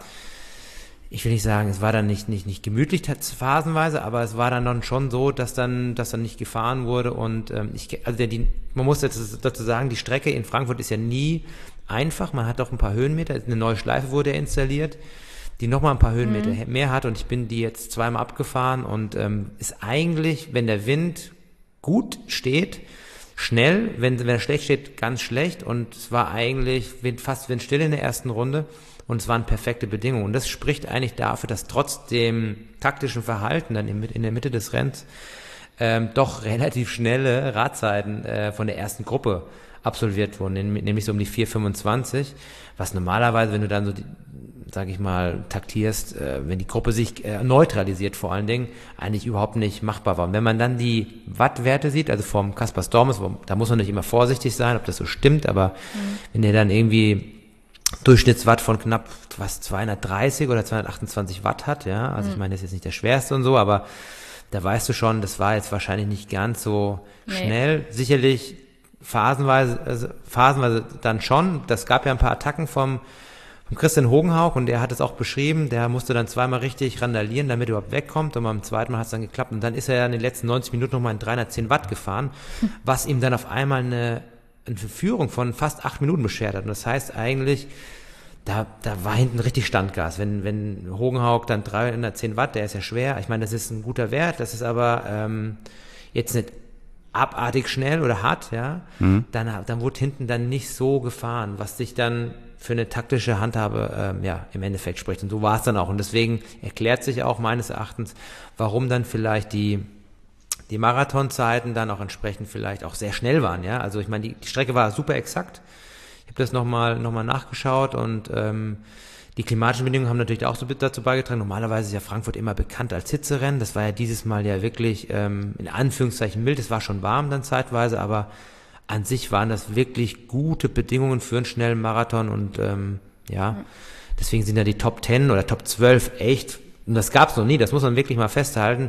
C: ich will nicht sagen, es war dann nicht, nicht, nicht gemütlich phasenweise, aber es war dann, dann schon so, dass dann, dass dann nicht gefahren wurde und ähm, ich, also der, die, man muss jetzt dazu sagen, die Strecke in Frankfurt ist ja nie einfach, man hat doch ein paar Höhenmeter, eine neue Schleife wurde installiert, die nochmal ein paar Höhenmeter mhm. mehr hat und ich bin die jetzt zweimal abgefahren und ähm, ist eigentlich, wenn der Wind gut steht, schnell, wenn, wenn er schlecht steht, ganz schlecht und es war eigentlich wind, fast windstill in der ersten Runde und es waren perfekte Bedingungen und das spricht eigentlich dafür, dass trotz dem taktischen Verhalten dann in, in der Mitte des Rennens ähm, doch relativ schnelle Radzeiten äh, von der ersten Gruppe absolviert wurden, nämlich so um die vier fünfundzwanzig, was normalerweise, wenn du dann so die sage ich mal, taktierst, äh, wenn die Gruppe sich äh, neutralisiert vor allen Dingen, eigentlich überhaupt nicht machbar war. Und wenn man dann die Wattwerte sieht, also vom Kaspar Stormes, da muss man nicht immer vorsichtig sein, ob das so stimmt, aber mhm. wenn der dann irgendwie Durchschnittswatt von knapp was zweihundertdreißig oder zweihundertachtundzwanzig Watt hat, ja, also mhm. ich meine, das ist jetzt nicht der schwerste und so, aber da weißt du schon, das war jetzt wahrscheinlich nicht ganz so nee. schnell. Sicherlich phasenweise, also phasenweise dann schon. Das gab ja ein paar Attacken vom Christian Hogenhaug und der hat es auch beschrieben, der musste dann zweimal richtig randalieren, damit er überhaupt wegkommt und beim zweiten Mal hat es dann geklappt und dann ist er ja in den letzten neunzig Minuten nochmal in dreihundertzehn Watt gefahren, was ihm dann auf einmal eine, eine Führung von fast acht Minuten beschert hat und das heißt eigentlich, da, da war hinten richtig Standgas, wenn, wenn Hogenhaug dann dreihundertzehn Watt, der ist ja schwer, ich meine, das ist ein guter Wert, das ist aber ähm, jetzt nicht abartig schnell oder hart, ja, mhm. dann, dann wurde hinten dann nicht so gefahren, was sich dann für eine taktische Handhabe ähm, ja im Endeffekt spricht. Und so war es dann auch. Und deswegen erklärt sich auch meines Erachtens, warum dann vielleicht die die Marathonzeiten dann auch entsprechend vielleicht auch sehr schnell waren. Ja, also ich meine, die, die Strecke war super exakt. Ich habe das nochmal noch mal nachgeschaut und ähm, die klimatischen Bedingungen haben natürlich auch so dazu beigetragen. Normalerweise ist ja Frankfurt immer bekannt als Hitzerennen. Das war ja dieses Mal ja wirklich ähm, in Anführungszeichen mild. Es war schon warm dann zeitweise, aber an sich waren das wirklich gute Bedingungen für einen schnellen Marathon und ähm, ja, deswegen sind ja die Top zehn oder Top zwölf echt, und das gab es noch nie, das muss man wirklich mal festhalten,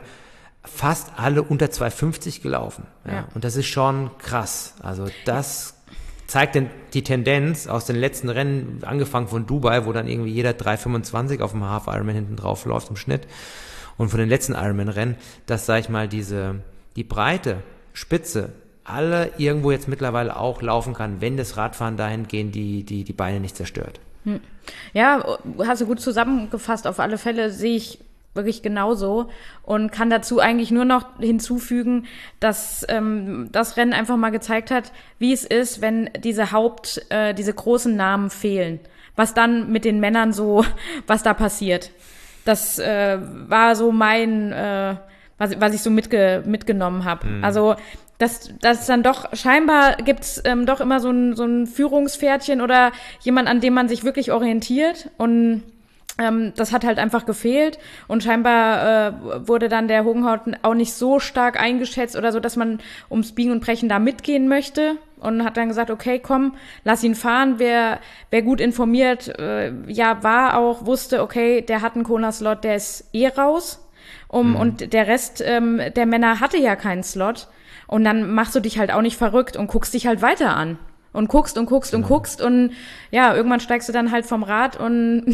C: fast alle unter zwei fünfzig gelaufen. Ja. Ja. Und das ist schon krass. Also das zeigt denn die Tendenz aus den letzten Rennen, angefangen von Dubai, wo dann irgendwie jeder drei fünfundzwanzig auf dem Half Ironman hinten drauf läuft im Schnitt und von den letzten Ironman-Rennen, dass, sag ich mal, diese die breite Spitze alle irgendwo jetzt mittlerweile auch laufen kann, wenn das Radfahren dahingehend die, die, die Beine nicht zerstört.
B: Hm. Ja, hast du gut zusammengefasst. Auf alle Fälle sehe ich wirklich genauso und kann dazu eigentlich nur noch hinzufügen, dass ähm, das Rennen einfach mal gezeigt hat, wie es ist, wenn diese Haupt, äh, diese großen Namen fehlen. Was dann mit den Männern so, was da passiert. Das äh, war so mein, äh, was, was ich so mitge- mitgenommen habe. Mhm. Also dass das dann doch, scheinbar gibt's ähm, doch immer so ein, so ein Führungspferdchen oder jemand, an dem man sich wirklich orientiert und ähm, das hat halt einfach gefehlt und scheinbar äh, wurde dann der Hogenhaut auch nicht so stark eingeschätzt oder so, dass man ums Biegen und Brechen da mitgehen möchte und hat dann gesagt, okay, komm, lass ihn fahren. Wer, wer gut informiert, äh, ja, war auch, wusste, okay, der hat einen Kona-Slot, der ist eh raus um, mhm. und der Rest ähm, der Männer hatte ja keinen Slot. Und dann machst du dich halt auch nicht verrückt und guckst dich halt weiter an. Und guckst und guckst genau. und guckst und ja, irgendwann steigst du dann halt vom Rad und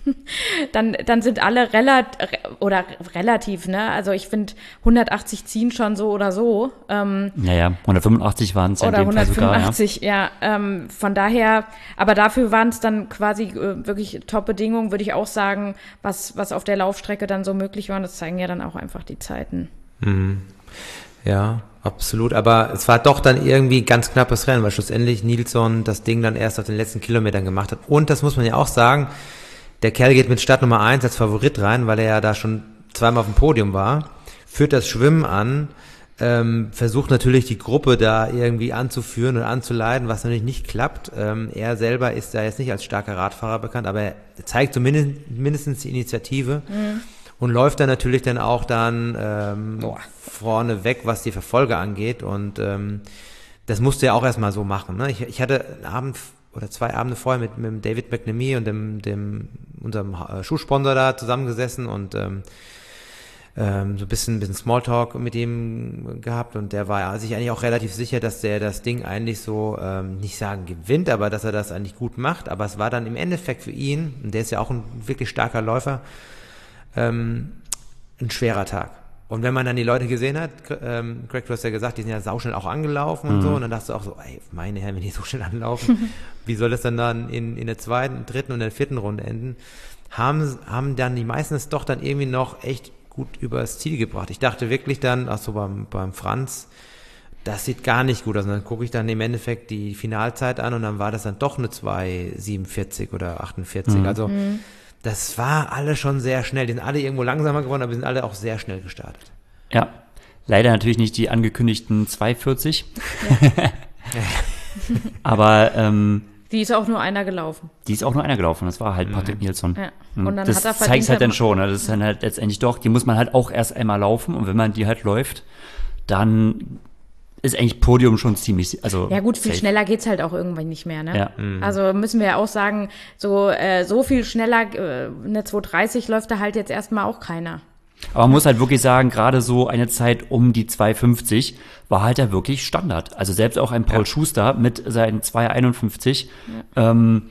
B: dann dann sind alle relativ, oder relativ, ne? Also ich finde hundertachtzig ziehen schon so oder so. Ähm,
A: ja, ja, hundertfünfundachtzig waren es ja in dem Fall sogar. Oder hundertfünfundachtzig,
B: ja. ja ähm, von daher, aber dafür waren es dann quasi äh, wirklich Top-Bedingungen, würde ich auch sagen, was, was auf der Laufstrecke dann so möglich war. Und das zeigen ja dann auch einfach die Zeiten.
C: Mhm. Ja, absolut. Aber es war doch dann irgendwie ganz knappes Rennen, weil schlussendlich Nilsson das Ding dann erst auf den letzten Kilometern gemacht hat. Und das muss man ja auch sagen, der Kerl geht mit Start Nummer eins als Favorit rein, weil er ja da schon zweimal auf dem Podium war, führt das Schwimmen an, ähm, versucht natürlich die Gruppe da irgendwie anzuführen und anzuleiten, was natürlich nicht klappt. Ähm, er selber ist da jetzt nicht als starker Radfahrer bekannt, aber er zeigt zumindest mindestens die Initiative. Mhm. Und läuft dann natürlich dann auch dann ähm, vorne weg, was die Verfolger angeht. Und ähm, das musste er auch erstmal so machen. Ne? Ich, ich hatte einen Abend oder zwei Abende vorher mit, mit David McNamee und dem, dem unserem Schuhsponsor da zusammengesessen und ähm, ähm, so ein bisschen, bisschen Smalltalk mit ihm gehabt und der war sich eigentlich auch relativ sicher, dass der das Ding eigentlich so, ähm, nicht sagen gewinnt, aber dass er das eigentlich gut macht. Aber es war dann im Endeffekt für ihn, und der ist ja auch ein wirklich starker Läufer, ähm, ein schwerer Tag. Und wenn man dann die Leute gesehen hat, ähm, Greg, du hast ja gesagt, die sind ja sauschnell auch angelaufen und mhm. so, und dann dachtest du auch so, ey, meine Herren, wenn die so schnell anlaufen, wie soll das dann dann in, in der zweiten, dritten und der vierten Runde enden? Haben, haben dann die meisten es doch dann irgendwie noch echt gut übers Ziel gebracht. Ich dachte wirklich dann, ach so beim, beim Franz, das sieht gar nicht gut aus. Und dann gucke ich dann im Endeffekt die Finalzeit an und dann war das dann doch eine zwei siebenundvierzig oder achtundvierzig. Mhm. Also mhm. das war alle schon sehr schnell. Die sind alle irgendwo langsamer geworden, aber wir sind alle auch sehr schnell gestartet.
A: Ja, leider natürlich nicht die angekündigten zwei vierzig. Ja. aber ähm,
B: die ist auch nur einer gelaufen.
A: Die ist auch nur einer gelaufen. Das war halt Patrick mhm. Nilsson.
B: Ja. Und dann
A: das
B: hat er
A: zeigt halt dann schon. Das ist dann halt letztendlich doch, die muss man halt auch erst einmal laufen. Und wenn man die halt läuft, dann ist eigentlich Podium schon ziemlich, also
B: ja gut, viel
A: safe.
B: Schneller geht's halt auch irgendwann nicht mehr, ne?
A: Ja.
B: Mhm. Also müssen wir ja auch sagen, so äh, so viel schneller, äh, eine zwei dreißig läuft da halt jetzt erstmal auch keiner.
A: Aber man muss halt wirklich sagen, gerade so eine Zeit um die zwei fünfzig war halt ja wirklich Standard. Also selbst auch ein Paul ja. Schuster mit seinen zwei einundfünfzig, ja. Ähm,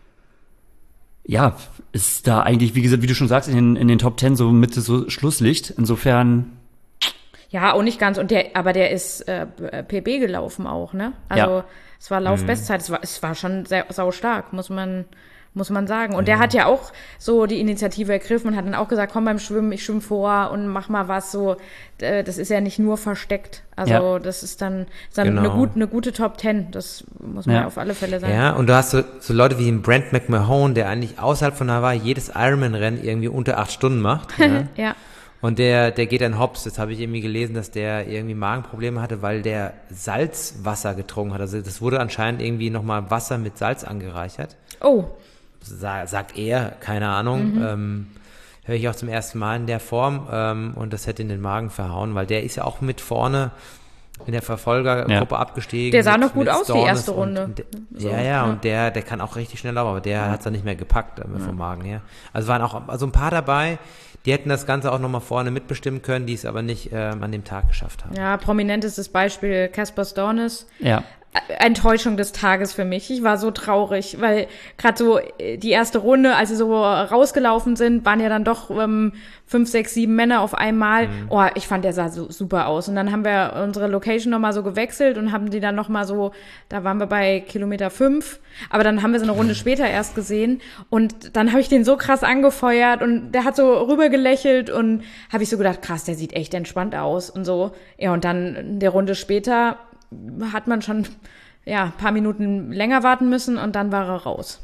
A: ja, ist da eigentlich, wie gesagt, wie du schon sagst, in den, in den Top Ten so Mitte so Schlusslicht. Insofern
B: ja, auch nicht ganz. Und der, aber der ist äh, P B gelaufen auch, ne? Also
A: ja.
B: es war Laufbestzeit. Mhm. Es war, es war schon sehr sau stark, muss man muss man sagen. Und mhm. der hat ja auch so die Initiative ergriffen und hat dann auch gesagt, komm beim Schwimmen, ich schwimme vor und mach mal was. So, äh, das ist ja nicht nur versteckt. Also ja. das ist dann, ist dann genau. eine, gut, eine gute Top Ten. Das muss man ja. auf alle Fälle sagen.
C: Ja, und du hast so, so Leute wie Brent McMahon, der eigentlich außerhalb von Hawaii jedes Ironman-Rennen irgendwie unter acht Stunden macht. Ja.
B: ja.
C: Und der, der geht dann hops. Das habe ich irgendwie gelesen, dass der irgendwie Magenprobleme hatte, weil der Salzwasser getrunken hat. Also das wurde anscheinend irgendwie nochmal Wasser mit Salz angereichert.
B: Oh.
C: Sa- sagt er, keine Ahnung. Mhm. Ähm, höre ich auch zum ersten Mal in der Form. Ähm, und das hätte in den Magen verhauen, weil der ist ja auch mit vorne in der Verfolgergruppe ja. abgestiegen.
B: Der sah
C: mit,
B: noch gut aus, die erste Runde.
C: Und, und,
B: so,
C: ja, ja, ja, und der, der kann auch richtig schnell laufen, aber der ja. hat es dann nicht mehr gepackt äh, vom ja. Magen her. Also waren auch also ein paar dabei, die hätten das Ganze auch nochmal vorne mitbestimmen können, die es aber nicht ähm, an dem Tag geschafft haben.
B: Ja, prominentestes Beispiel Caspar Stornes.
A: Ja.
B: Enttäuschung des Tages für mich. Ich war so traurig, weil gerade so die erste Runde, als sie so rausgelaufen sind, waren ja dann doch ähm, fünf, sechs, sieben Männer auf einmal. Mhm. Oh, ich fand, der sah so super aus. Und dann haben wir unsere Location nochmal so gewechselt und haben die dann nochmal so, da waren wir bei Kilometer fünf, aber dann haben wir sie eine Runde später erst gesehen und dann habe ich den so krass angefeuert und der hat so rüber gelächelt und habe ich so gedacht, krass, der sieht echt entspannt aus und so. Ja, und dann in der Runde später hat man schon ja, ein paar Minuten länger warten müssen und dann war er raus.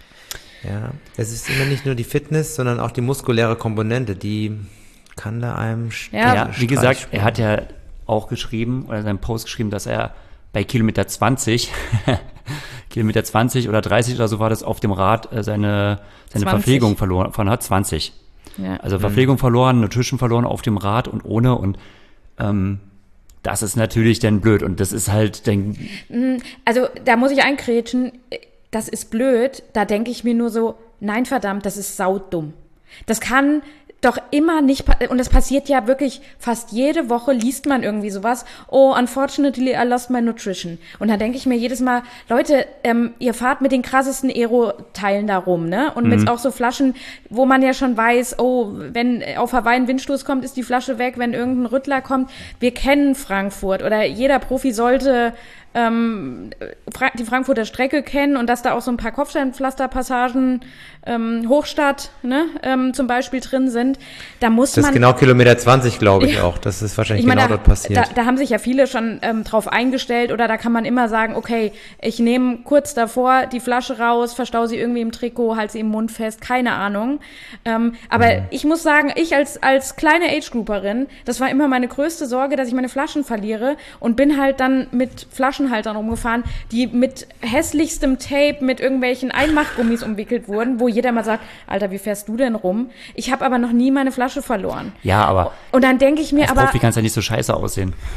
C: Ja, es ist immer nicht nur die Fitness, sondern auch die muskuläre Komponente, die kann da einem
A: ja, ja, wie gesagt, spielen. Er hat ja auch geschrieben, oder in seinem Post geschrieben, dass er bei Kilometer zwanzig, Kilometer zwanzig oder dreißig oder so war das, auf dem Rad äh, seine, seine Verpflegung verloren von hat, zwanzig. Ja. Also Verpflegung mhm. verloren, Nutrition verloren auf dem Rad und ohne und ähm, das ist natürlich dann blöd und das ist halt dann.
B: Also da muss ich einkrätschen, das ist blöd, da denke ich mir nur so, nein verdammt, das ist saudumm. Das kann doch immer nicht, und das passiert ja wirklich fast jede Woche, liest man irgendwie sowas, oh, unfortunately I lost my nutrition. Und da denke ich mir jedes Mal, Leute, ähm, ihr fahrt mit den krassesten Aero-Teilen da rum, ne? Und mhm. mit auch so Flaschen, wo man ja schon weiß, oh, wenn auf Hawaii ein Windstoß kommt, ist die Flasche weg, wenn irgendein Rüttler kommt. Wir kennen Frankfurt oder jeder Profi sollte ähm, die Frankfurter Strecke kennen und dass da auch so ein paar Kopfsteinpflasterpassagen ähm, Hochstadt, ne, ähm, zum Beispiel drin sind. Da muss
C: das
B: man.
C: Das ist genau Kilometer zwanzig, glaube ich, ja. auch. Das ist wahrscheinlich ich genau meine, da, dort passiert.
B: Da, da haben sich ja viele schon ähm, drauf eingestellt oder da kann man immer sagen, okay, ich nehme kurz davor die Flasche raus, verstau sie irgendwie im Trikot, halte sie im Mund fest, keine Ahnung. Ähm, aber mhm. ich muss sagen, ich als, als kleine Age-Grouperin, das war immer meine größte Sorge, dass ich meine Flaschen verliere und bin halt dann mit Flaschenhaltern rumgefahren, die mit hässlichstem Tape, mit irgendwelchen Einmachgummis umwickelt wurden, wo jeder mal sagt, Alter, wie fährst du denn rum? Ich habe aber noch nie meine Flasche verloren.
A: Ja, aber
B: und dann denke ich mir,
A: als
B: aber
A: Profi kann es ja nicht so scheiße aussehen.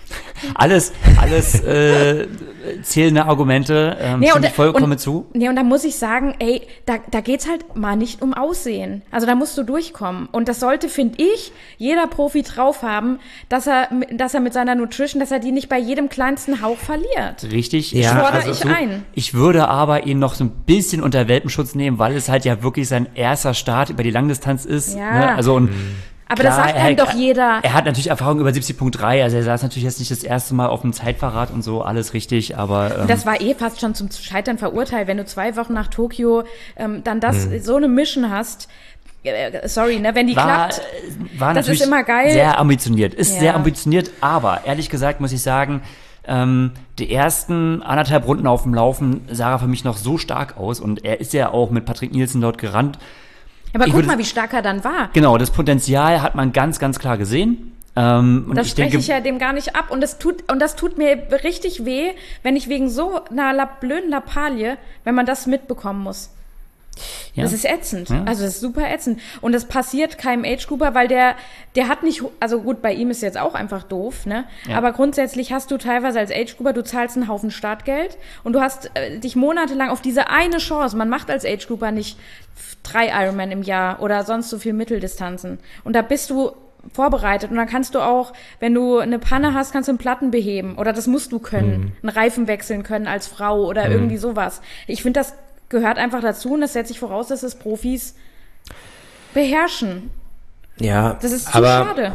A: Alles, alles äh, zählende Argumente, ähm,
B: Nee,
A: stimme
B: und-
A: ich vollkommen
B: und-
A: zu.
B: Nee, und da muss ich sagen, ey, da, da geht's halt mal nicht um Aussehen. Also da musst du durchkommen. Und das sollte, finde ich, jeder Profi drauf haben, dass er, dass er mit seiner Nutrition, dass er die nicht bei jedem kleinsten Hauch verliert.
A: Richtig.
C: Ja,
B: Fordere
C: also
B: ich
C: so-
B: ein.
A: Ich würde aber ihn noch so ein bisschen unter Welpenschutz nehmen, weil es halt ja wirklich sein erster Start über die Langdistanz ist.
B: Ja.
A: Ne? Also und
B: Aber das sagt
A: er-
B: einem doch jeder.
A: Er hat natürlich Erfahrung über siebzig Komma drei, also er saß natürlich jetzt nicht das erste Mal auf dem Zeitfahrrad und so, alles richtig, aber ähm,
B: Das war eh fast schon zum Scheitern verurteilt, wenn du zwei Wochen nach Tokio ähm, dann das so eine Mission hast. Äh, sorry, ne, wenn die
A: war,
B: klappt.
A: war
B: das
A: natürlich
B: ist immer geil.
A: sehr ambitioniert, ist
B: Ja.
A: sehr ambitioniert, aber ehrlich gesagt muss ich sagen, ähm, die ersten anderthalb Runden auf dem Laufen sah er für mich noch so stark aus und er ist ja auch mit Patrick Nielsen dort gerannt.
B: Aber
A: ich
B: guck
A: würde-
B: mal, wie stark er dann war.
A: Genau, das Potenzial hat man ganz, ganz klar gesehen. Ähm, und
B: Das
A: ich
B: spreche
A: denke,
B: ich ja dem gar nicht ab. Und das tut, und das tut mir richtig weh, wenn ich wegen so einer la- blöden Lappalie, wenn man das mitbekommen muss.
A: ja.
B: Das ist ätzend.
A: Ja.
B: Also das ist super ätzend. Und das passiert keinem Age-Grouper, weil der, der hat nicht, also gut, bei ihm ist jetzt auch einfach doof, ne?
A: Ja.
B: Aber grundsätzlich hast du teilweise als Age-Grouper, du zahlst einen Haufen Startgeld und du hast äh, dich monatelang auf diese eine Chance. Man macht als Age-Grouper nicht f- drei Ironman im Jahr oder sonst so viel Mitteldistanzen. Und da bist du vorbereitet und dann kannst du auch, wenn du eine Panne hast, kannst du einen Platten beheben oder das musst du können, einen Reifen wechseln können als Frau oder irgendwie sowas. Ich finde, das gehört einfach dazu und das setze ich voraus, dass es Profis beherrschen.
C: Ja,
B: Das ist zu
C: aber
B: schade.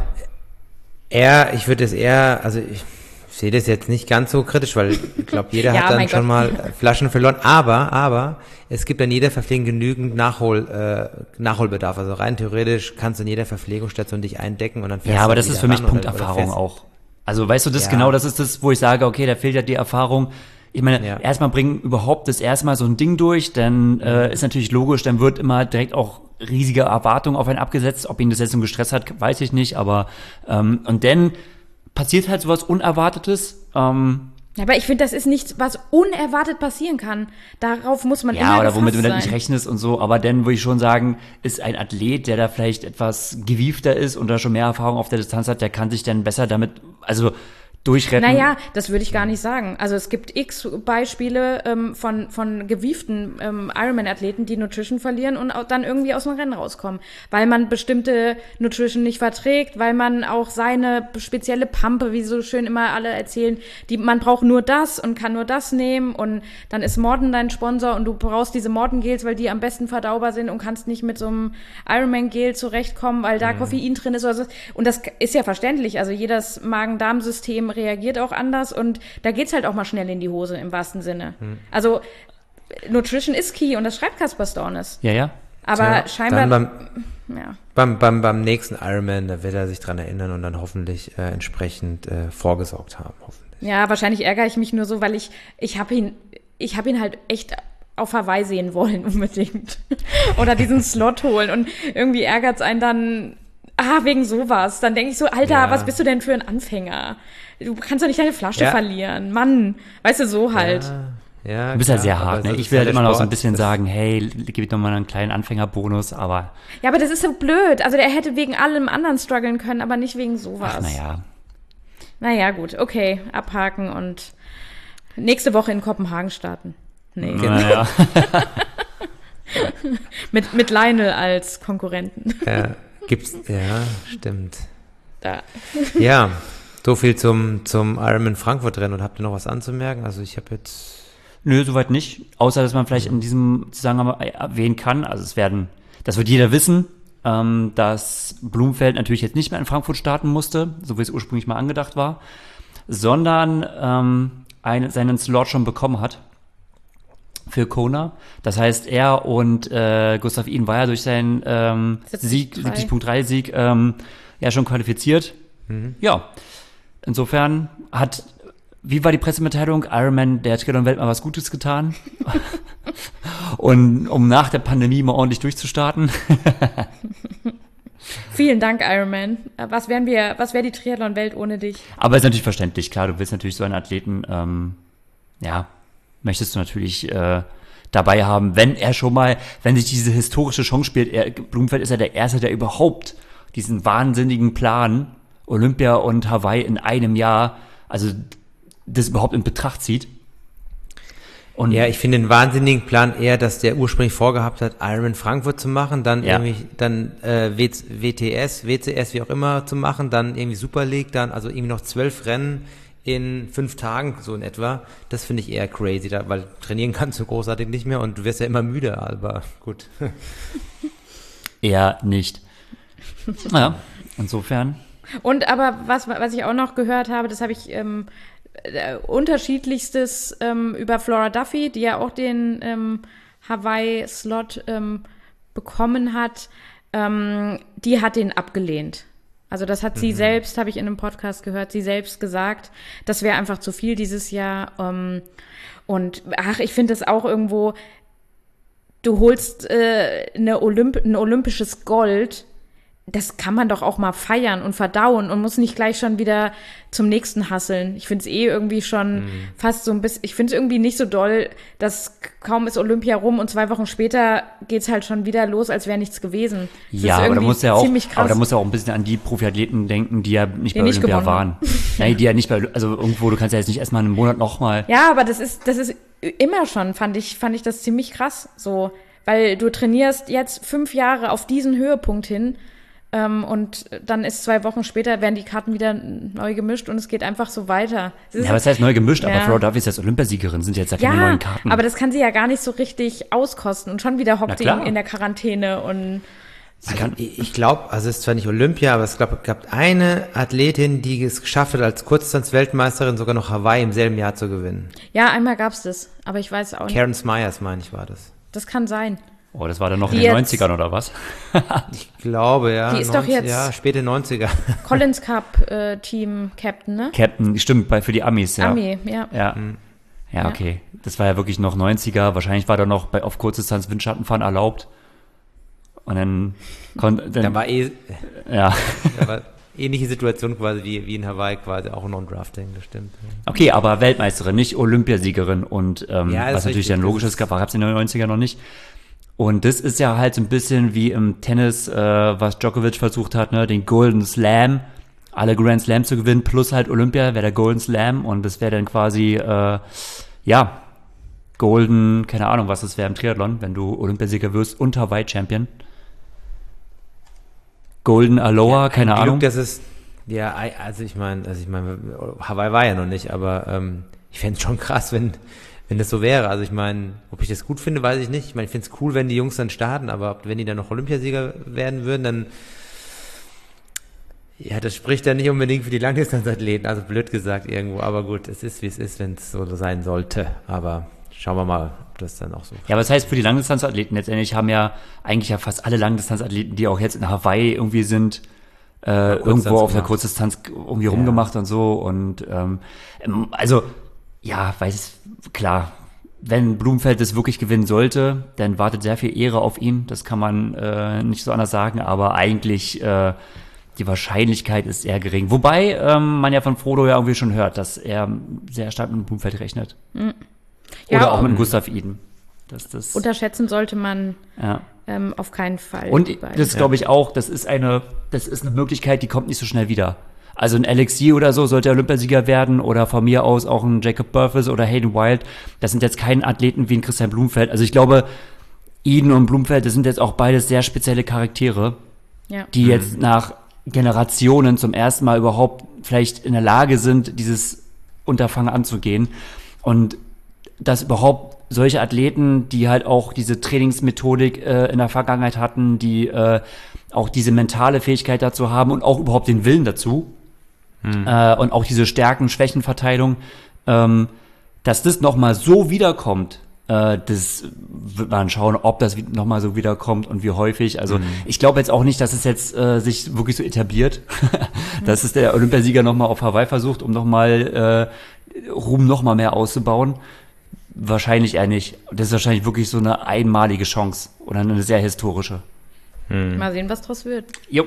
C: er, ich würde es eher, also ich sehe das jetzt nicht ganz so kritisch, weil ich glaube, jeder
B: Ja,
C: hat dann
B: mein
C: schon
B: Gott.
C: mal äh, Flaschen verloren. Aber, aber es gibt an jeder Verpflegung genügend Nachhol, äh, Nachholbedarf. Also rein theoretisch kannst du in jeder Verpflegungsstation dich eindecken und dann fährst
A: ja,
C: du
A: aber
C: halt
A: das ist
C: wieder
A: für mich
C: ran oder-
A: Punkterfahrung
C: oder fährst-
A: auch. Also weißt du, das
C: Ja.
A: genau, das ist das, wo ich sage, okay, da fehlt ja die Erfahrung. Ich meine,
C: Ja.
A: erstmal bringen überhaupt das erste Mal so ein Ding durch, dann äh, ist natürlich logisch, dann wird immer direkt auch riesige Erwartungen auf einen abgesetzt. Ob ihn das jetzt so gestresst hat, weiß ich nicht, aber ähm, und dann passiert halt sowas Unerwartetes. Ähm,
B: Aber ich finde, das ist nichts, was unerwartet passieren kann. Darauf muss man immer
A: ja, oder
B: gefasst
A: womit du dann
B: sein.
A: nicht rechnest und so, aber dann würde ich schon sagen, ist ein Athlet, der da vielleicht etwas gewiefter ist und da schon mehr Erfahrung auf der Distanz hat, der kann sich dann besser damit, also durchretten.
B: Naja, das würde ich gar nicht sagen. Also es gibt x Beispiele ähm, von, von gewieften ähm, Ironman-Athleten, die Nutrition verlieren und auch dann irgendwie aus dem Rennen rauskommen. Weil man bestimmte Nutrition nicht verträgt, weil man auch seine spezielle Pampe, wie so schön immer alle erzählen, die man braucht nur das und kann nur das nehmen und dann ist Morten dein Sponsor und du brauchst diese Morten-Gels, weil die am besten verdaubar sind und kannst nicht mit so einem Ironman-Gel zurechtkommen, weil da Koffein drin ist oder so. Und das ist ja verständlich. Also jedes Magen-Darm-System reagiert auch anders und da geht's halt auch mal schnell in die Hose im wahrsten Sinne. Also Nutrition ist key und das schreibt Kaspar Stornes.
A: Ja, ja.
B: Aber
C: Ja,
B: scheinbar,
C: Dann beim,
B: ja.
C: beim, beim, beim nächsten Ironman, da wird er sich dran erinnern und dann hoffentlich äh, entsprechend äh, vorgesorgt haben. Hoffentlich.
B: Ja, wahrscheinlich ärgere ich mich nur so, weil ich, ich habe ihn, ich habe ihn halt echt auf Hawaii sehen wollen unbedingt. Oder diesen Slot holen und irgendwie ärgert's einen dann, ah, wegen sowas. Dann denke ich so, Alter,
C: Ja.
B: was bist du denn für ein Anfänger? Du kannst doch nicht deine Flasche
C: Ja.
B: verlieren. Mann, weißt du, so halt.
C: Ja, ja,
A: Du bist halt
C: klar,
A: sehr hart,
C: aber
A: ne?
C: das
A: Ich
C: ist
A: will halt
C: der
A: immer noch so ein
C: Sport.
A: bisschen
C: Das-
A: sagen, hey, gib ich doch mal einen kleinen Anfängerbonus, aber
B: Ja, aber das ist so blöd. Also der hätte wegen allem anderen strugglen können, aber nicht wegen sowas.
A: ach, naja.
B: Naja, gut, okay, abhaken und nächste Woche in Kopenhagen starten. Nee,
A: Naja.
B: mit, mit Lionel als Konkurrenten.
C: Ja, gibt's, ja, stimmt.
B: Da.
C: Ja, so viel zum, zum Ironman Frankfurt-Rennen. Und habt ihr noch was anzumerken? Also ich habe jetzt...
A: Nö, soweit nicht. Außer, dass man vielleicht in diesem Zusammenhang erwähnen kann, also es werden, das wird jeder wissen, ähm, dass Blumfeld natürlich jetzt nicht mehr in Frankfurt starten musste, so wie es ursprünglich mal angedacht war, sondern ähm, einen, seinen Slot schon bekommen hat für Kona. Das heißt, er und äh, Gustav Iden war ja durch seinen ähm, Sieg, siebzig Komma drei Sieg, ähm, ja schon qualifiziert. Ja, insofern hat, wie war die Pressemitteilung? Ironman, der Triathlon-Welt mal was Gutes getan. Und um nach der Pandemie mal ordentlich durchzustarten.
B: Vielen Dank, Ironman. Was wären wir, was wäre die Triathlon-Welt ohne dich?
A: Aber ist natürlich verständlich, klar, du willst natürlich so einen Athleten, ähm, ja, möchtest du natürlich äh, dabei haben, wenn er schon mal, wenn sich diese historische Chance spielt, er, Blumfeld ist ja der Erste, der überhaupt diesen wahnsinnigen Plan, Olympia und Hawaii in einem Jahr also das überhaupt in Betracht zieht. Und
C: ja, ich finde den wahnsinnigen Plan eher, dass der ursprünglich vorgehabt hat, Ironman Frankfurt zu machen, dann
A: ja.
C: irgendwie dann äh, w- WTS, W C S, wie auch immer zu machen, dann irgendwie Super League, dann also irgendwie noch zwölf Rennen in fünf Tagen so in etwa. Das finde ich eher crazy, da, weil trainieren kannst du großartig nicht mehr und du wirst ja immer müde, aber gut.
A: Eher nicht. Naja, insofern.
B: Und aber was, was ich auch noch gehört habe, das habe ich ähm, äh, unterschiedlichstes ähm, über Flora Duffy, die ja auch den ähm, Hawaii-Slot ähm, bekommen hat, ähm, die hat den abgelehnt. Also das hat sie mhm. selbst, habe ich in einem Podcast gehört, sie selbst gesagt, das wäre einfach zu viel dieses Jahr. Ähm, und ach, ich finde es auch irgendwo, du holst äh, eine Olymp- ein olympisches Gold, das kann man doch auch mal feiern und verdauen und muss nicht gleich schon wieder zum nächsten hasseln. Ich finde es eh irgendwie schon mhm. fast so ein bisschen, ich finde es irgendwie nicht so doll, dass kaum ist Olympia rum und zwei Wochen später geht's halt schon wieder los, als wäre nichts gewesen. Das
A: ja, aber da muss ja auch, aber da muss ja auch ein bisschen an die Profiathleten denken, die ja nicht die bei nicht Olympia gewonnen. waren. Nein, die ja nicht bei, also irgendwo, du kannst ja jetzt nicht erstmal einen Monat nochmal.
B: Ja, aber das ist, das ist immer schon, fand ich, fand ich das ziemlich krass, so. Weil du trainierst jetzt fünf Jahre auf diesen Höhepunkt hin, Ähm, und dann ist zwei Wochen später, werden die Karten wieder neu gemischt und es geht einfach so weiter.
A: Ja, was heißt neu gemischt? Ja. Aber Flora Duffy ist jetzt Olympiasiegerin, sind jetzt ja keine
B: ja,
A: neuen Karten.
B: Aber das kann sie ja gar nicht so richtig auskosten und schon wieder hockt sie in, in der Quarantäne und
C: also ich, ich glaube, also es ist zwar nicht Olympia, aber es gab, gab eine Athletin, die es geschafft hat, als Kurzdistanz-Weltmeisterin sogar noch Hawaii im selben Jahr zu gewinnen.
B: Ja, einmal gab's das, aber ich weiß auch nicht.
C: Karen Smyers, meine ich, war das.
B: Das kann sein.
A: Oh, das war dann noch
B: die
A: in den
B: jetzt,
A: neunzigern oder was?
C: Ich glaube, ja.
B: Die ist
C: neunzig,
B: doch jetzt
C: ja, späte neunziger.
B: Collins Cup äh, Team Captain, ne?
A: Captain, stimmt, bei, für die Amis, ja.
B: Ami, ja.
A: Ja, mhm. ja okay. Das war ja wirklich noch neunziger. Wahrscheinlich war da noch bei auf Kurzdistanz Windschattenfahren erlaubt. Und dann konnte...
C: Da war eh...
A: Ja.
C: Da war ähnliche Situation quasi wie, wie in Hawaii, quasi auch Non-Drafting, das stimmt.
A: Okay, aber Weltmeisterin, nicht Olympiasiegerin. Und ähm,
C: ja,
A: was natürlich dann logisch ist, gab es in den neunzigern noch nicht. Und das ist ja halt so ein bisschen wie im Tennis, äh, was Djokovic versucht hat, ne, den Golden Slam, alle Grand Slam zu gewinnen, plus halt Olympia wäre der Golden Slam und das wäre dann quasi, äh, ja, Golden, keine Ahnung, was das wäre im Triathlon, wenn du Olympiasieger wirst und Hawaii-Champion. Golden Aloha, ja, keine Ahnung.
C: Glück, dass es, ja, also ich meine, also ich meine, Hawaii war ja noch nicht, aber ähm, ich fände es schon krass, wenn Wenn das so wäre, also ich meine, ob ich das gut finde, weiß ich nicht. Ich meine, ich finde es cool, wenn die Jungs dann starten, aber wenn die dann noch Olympiasieger werden würden, dann, ja, das spricht dann nicht unbedingt für die Langdistanzathleten, also blöd gesagt irgendwo, aber gut, es ist, wie es ist, wenn es so sein sollte, aber schauen wir mal, ob das dann auch so ist.
A: Ja, aber das heißt, für die Langdistanzathleten letztendlich haben ja eigentlich ja fast alle Langdistanzathleten, die auch jetzt in Hawaii irgendwie sind, äh, irgendwo auf der Kurzdistanz irgendwie ja. rumgemacht und so und ähm, also ja, weiß klar, wenn Blumenfeld das wirklich gewinnen sollte, dann wartet sehr viel Ehre auf ihn. Das kann man äh, nicht so anders sagen, aber eigentlich äh, die Wahrscheinlichkeit ist eher gering. Wobei ähm, man ja von Frodo ja irgendwie schon hört, dass er sehr stark mit Blumenfeld rechnet. Mhm. Ja, oder auch mit Gustav Iden. Dass das,
B: unterschätzen sollte man
A: ja.
B: ähm, auf keinen Fall.
A: Und das glaube ich auch, das ist eine, das ist eine Möglichkeit, die kommt nicht so schnell wieder. Also ein Alexi oder so sollte Olympiasieger werden oder von mir aus auch ein Jacob Burfess oder Hayden Wild. Das sind jetzt keine Athleten wie ein Christian Blumenfeld. Also ich glaube, Iden und Blumenfeld, das sind jetzt auch beides sehr spezielle Charaktere, ja. die mhm. jetzt nach Generationen zum ersten Mal überhaupt vielleicht in der Lage sind, dieses Unterfangen anzugehen. Und dass überhaupt solche Athleten, die halt auch diese Trainingsmethodik äh, in der Vergangenheit hatten, die äh, auch diese mentale Fähigkeit dazu haben und auch überhaupt den Willen dazu, Hm. Äh, und auch diese Stärken-Schwächen-Verteilung, ähm, dass das nochmal so wiederkommt, äh, das wird man schauen, ob das nochmal so wiederkommt und wie häufig. Also mhm. ich glaube jetzt auch nicht, dass es jetzt äh, sich wirklich so etabliert, dass es der Olympiasieger nochmal auf Hawaii versucht, um nochmal äh, Ruhm nochmal mehr auszubauen. Wahrscheinlich eher nicht. Das ist wahrscheinlich wirklich so eine einmalige Chance oder eine sehr historische.
B: Mhm. Mal sehen, was draus wird.
A: Jo.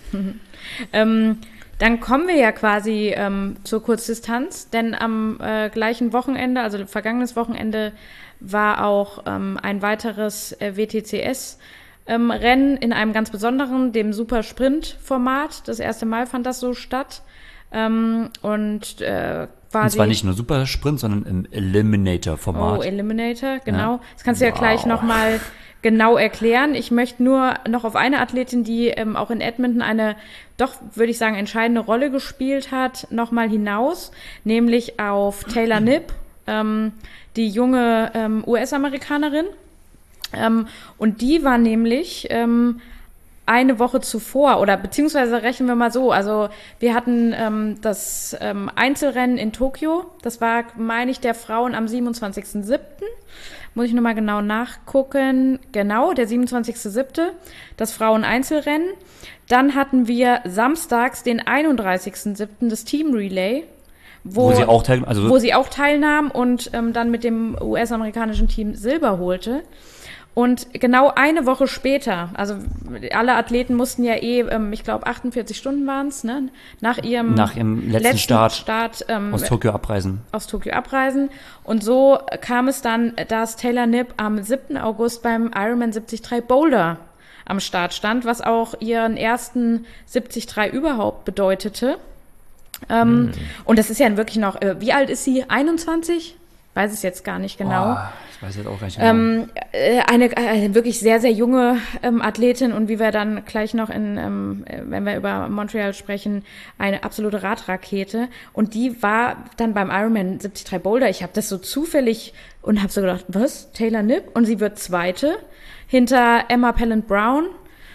B: ähm, Dann kommen wir ja quasi ähm, zur Kurzdistanz, denn am äh, gleichen Wochenende, also vergangenes Wochenende, war auch ähm, ein weiteres äh, W T C S-Rennen ähm, in einem ganz besonderen, dem Super-Sprint-Format. Das erste Mal fand das so statt. Ähm, und äh, quasi.
A: Und zwar nicht nur Supersprint, sondern im Eliminator-Format.
B: Oh, Eliminator, genau.
A: Ja.
B: Das kannst du
A: Wow.
B: ja gleich nochmal genau erklären. Ich möchte nur noch auf eine Athletin, die ähm, auch in Edmonton eine, doch würde ich sagen, entscheidende Rolle gespielt hat, nochmal hinaus, nämlich auf Taylor Knipp, ähm, die junge ähm, U S-Amerikanerin. Ähm, und die war nämlich ähm, eine Woche zuvor, oder beziehungsweise rechnen wir mal so, also wir hatten ähm, das ähm, Einzelrennen in Tokio, das war, meine ich, der Frauen am siebenundzwanzigsten siebten Muss ich nochmal genau nachgucken. Genau, der siebenundzwanzigsten siebten das Frauen-Einzelrennen. Dann hatten wir samstags den einunddreißigsten siebten das Team Relay, wo,
A: Wo sie auch teil, also
B: wo sie auch teilnahm und ähm, dann mit dem U S-amerikanischen Team Silber holte. Und genau eine Woche später, also alle Athleten mussten ja eh, ähm, ich glaube achtundvierzig Stunden waren es, ne, nach ihrem,
A: nach ihrem letzten,
B: letzten
A: Start,
B: Start ähm,
A: aus Tokio abreisen.
B: aus Tokio abreisen. Und so kam es dann, dass Taylor Knipp am siebten August beim Ironman siebzig Komma drei Boulder am Start stand, was auch ihren ersten siebzig Komma drei überhaupt bedeutete. Ähm, mm. Und das ist ja wirklich noch, äh, wie alt ist sie? einundzwanzig? Weiß es jetzt gar nicht genau.
A: Oh, das weiß ich jetzt auch gar nicht genau.
B: Ähm, äh, eine, eine wirklich sehr, sehr junge ähm, Athletin und wie wir dann gleich noch in, ähm, wenn wir über Montreal sprechen, eine absolute Radrakete. Und die war dann beim Ironman siebzig Komma drei Boulder. Ich habe das so zufällig und habe so gedacht, was? Taylor Knipp? Und sie wird Zweite hinter Emma Pallant-Brown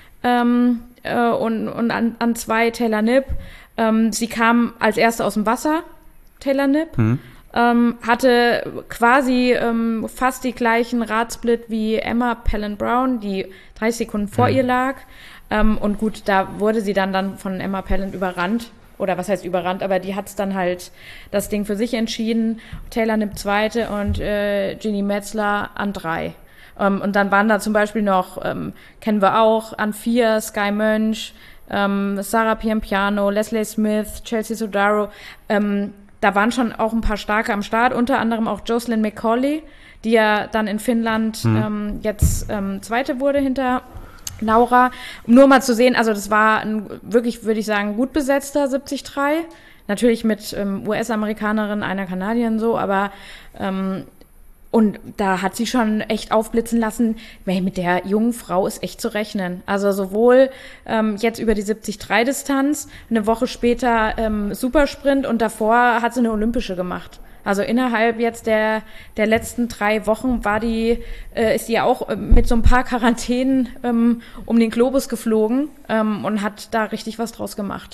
B: ähm, äh, und, und an, an zwei Taylor Knipp. Ähm, sie kam als Erste aus dem Wasser, Taylor Knipp. Hm. Ähm, hatte quasi ähm, fast die gleichen Radsplit wie Emma Pallant-Brown, die dreißig Sekunden vor mhm. ihr lag. Ähm, und gut, da wurde sie dann, dann von Emma Pallant überrannt. Oder was heißt überrannt, aber die hat es dann halt das Ding für sich entschieden. Taylor Knipp Zweite und äh, Ginny Metzler an drei. Ähm, und dann waren da zum Beispiel noch, ähm, kennen wir auch, an vier Sky Mönch, ähm, Sarah Piampiano, Leslie Smith, Chelsea Sodaro, ähm, da waren schon auch ein paar Starke am Start, unter anderem auch Jocelyn McCauley, die ja dann in Finnland mhm. ähm, jetzt ähm, Zweite wurde hinter Laura. Um nur mal zu sehen, also das war ein wirklich, würde ich sagen, gut besetzter siebzig Komma drei. Natürlich mit ähm, U S-Amerikanerin, einer Kanadierin so, aber ähm, und da hat sie schon echt aufblitzen lassen, mit der jungen Frau ist echt zu rechnen. Also sowohl ähm, jetzt über die siebzig Komma drei Distanz, eine Woche später ähm, Supersprint und davor hat sie eine olympische gemacht. Also innerhalb jetzt der der letzten drei Wochen war die, äh, ist die ja auch mit so ein paar Quarantänen ähm, um den Globus geflogen ähm, und hat da richtig was draus gemacht.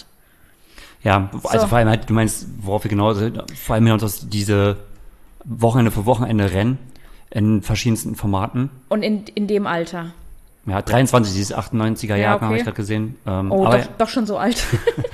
A: Ja, also
B: so.
A: Vor allem halt, du meinst, worauf wir genau sind, vor allem hinaus diese Wochenende für Wochenende Rennen in verschiedensten Formaten.
B: Und in, in dem Alter.
A: Ja, dreiundzwanzig, dieses achtundneunziger
B: ja,
A: Jahr,
B: okay.
A: habe ich gerade gesehen. Ähm,
B: oh,
A: aber
B: doch, doch schon so alt.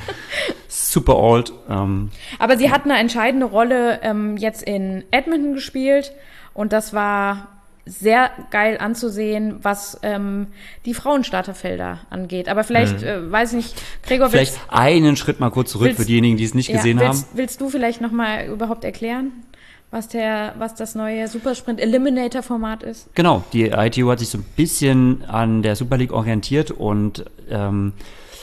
A: Super old. Ähm,
B: aber sie hat eine entscheidende Rolle ähm, jetzt in Edmonton gespielt und das war sehr geil anzusehen, was ähm, die Frauenstarterfelder angeht. Aber vielleicht, mhm. äh, weiß ich nicht, Gregor,
A: Vielleicht willst, einen Schritt mal kurz zurück willst, für diejenigen, die es nicht
B: ja,
A: gesehen
B: willst,
A: haben.
B: Willst du vielleicht nochmal überhaupt erklären, was der, was das neue Supersprint Eliminator Format ist?
A: Genau, die I T U hat sich so ein bisschen an der Super League orientiert und ähm,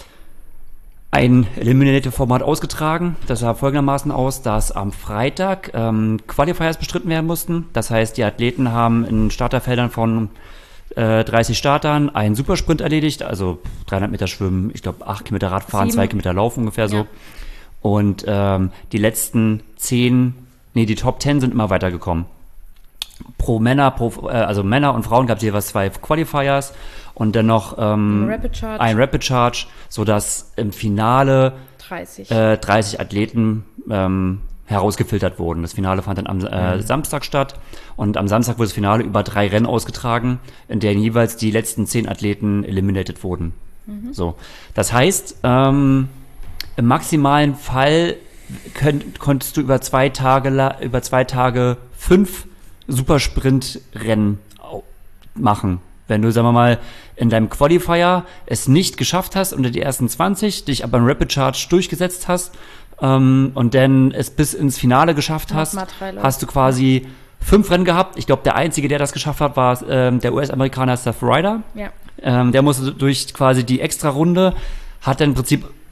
A: ein Eliminator-Format ausgetragen. Das sah folgendermaßen aus, dass am Freitag ähm, Qualifiers bestritten werden mussten. Das heißt, die Athleten haben in Starterfeldern von äh, dreißig Startern einen Supersprint erledigt, also dreihundert Meter Schwimmen, ich glaube acht Kilometer Radfahren, zwei Kilometer Laufen ungefähr so. Ja. Und ähm, die letzten zehn, nee, die Top zehn sind immer weitergekommen. Pro Männer, pro, äh, also Männer und Frauen gab es jeweils zwei Qualifiers und dann noch ähm, ein Rapid Charge, ein Rapid Charge, sodass im Finale
B: dreißig,
A: äh, dreißig Athleten ähm, herausgefiltert wurden. Das Finale fand dann am äh, mhm. Samstag statt und am Samstag wurde das Finale über drei Rennen ausgetragen, in denen jeweils die letzten zehn Athleten eliminated wurden. Mhm. So, das heißt, ähm, im maximalen Fall könnt, konntest du über zwei Tage über zwei Tage fünf Supersprint-Rennen machen. Wenn du, sagen wir mal, in deinem Qualifier es nicht geschafft hast unter die ersten zwanzig, dich aber im Rapid Charge durchgesetzt hast ähm, und dann es bis ins Finale geschafft hast, hast du quasi fünf Rennen gehabt. Ich glaube, der Einzige, der das geschafft hat, war ähm, der U S-Amerikaner Seth Ryder.
B: Ja.
A: Ähm, der musste durch quasi die Extra-Runde, hat dann im Prinzip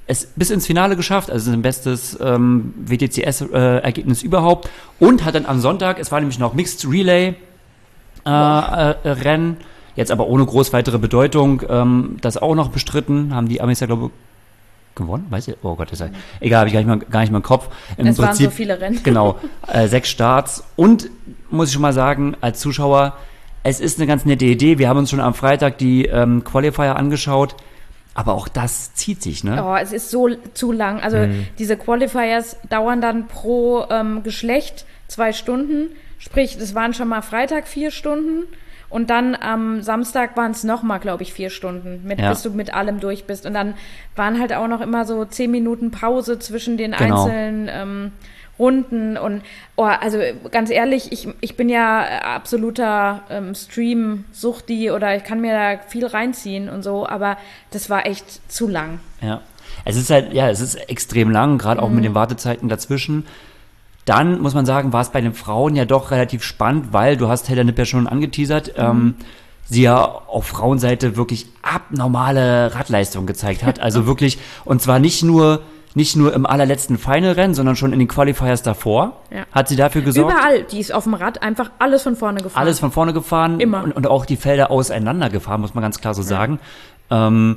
A: es bis ins Finale geschafft, also sein bestes ähm, W T C S-Ergebnis äh, überhaupt und hat dann am Sonntag, es war nämlich noch Mixed Relay äh, äh, Rennen, jetzt aber ohne groß weitere Bedeutung, ähm, das auch noch bestritten, haben die Amis ja, glaube ich, gewonnen, weiß ich, oh Gott, das ist ja, egal, habe ich gar nicht, mal, gar nicht mal im Kopf. Im
B: es
A: Prinzip,
B: waren so viele Rennen.
A: Genau, äh, sechs Starts und, muss ich schon mal sagen, als Zuschauer, es ist eine ganz nette Idee, wir haben uns schon am Freitag die ähm, Qualifier angeschaut, aber auch das zieht sich, ne?
B: Oh, es ist so zu lang. Also mhm. diese Qualifiers dauern dann pro ähm, Geschlecht zwei Stunden. Sprich, das waren schon mal Freitag vier Stunden. Und dann am Samstag waren es nochmal, glaube ich, vier Stunden, mit, ja. bis du mit allem durch bist. Und dann waren halt auch noch immer so zehn Minuten Pause zwischen den genau. einzelnen ähm, Runden. Und oh, also ganz ehrlich, ich, ich bin ja absoluter ähm, Stream-Suchti oder ich kann mir da viel reinziehen und so, aber das war echt zu lang.
A: Ja, es ist halt, ja, es ist extrem lang, gerade auch mhm. mit den Wartezeiten dazwischen. Dann, muss man sagen, war es bei den Frauen ja doch relativ spannend, weil du hast Taylor Knipp ja schon angeteasert, mhm. ähm, sie ja auf Frauenseite wirklich abnormale Radleistung gezeigt hat. Also wirklich, und zwar nicht nur nicht nur im allerletzten Final-Rennen, sondern schon in den Qualifiers davor, ja. hat sie dafür gesorgt.
B: Überall, die ist auf dem Rad einfach alles von vorne gefahren.
A: Alles von vorne gefahren.
B: Immer.
A: Und, und auch die Felder auseinander gefahren, muss man ganz klar so ja. sagen. Ähm,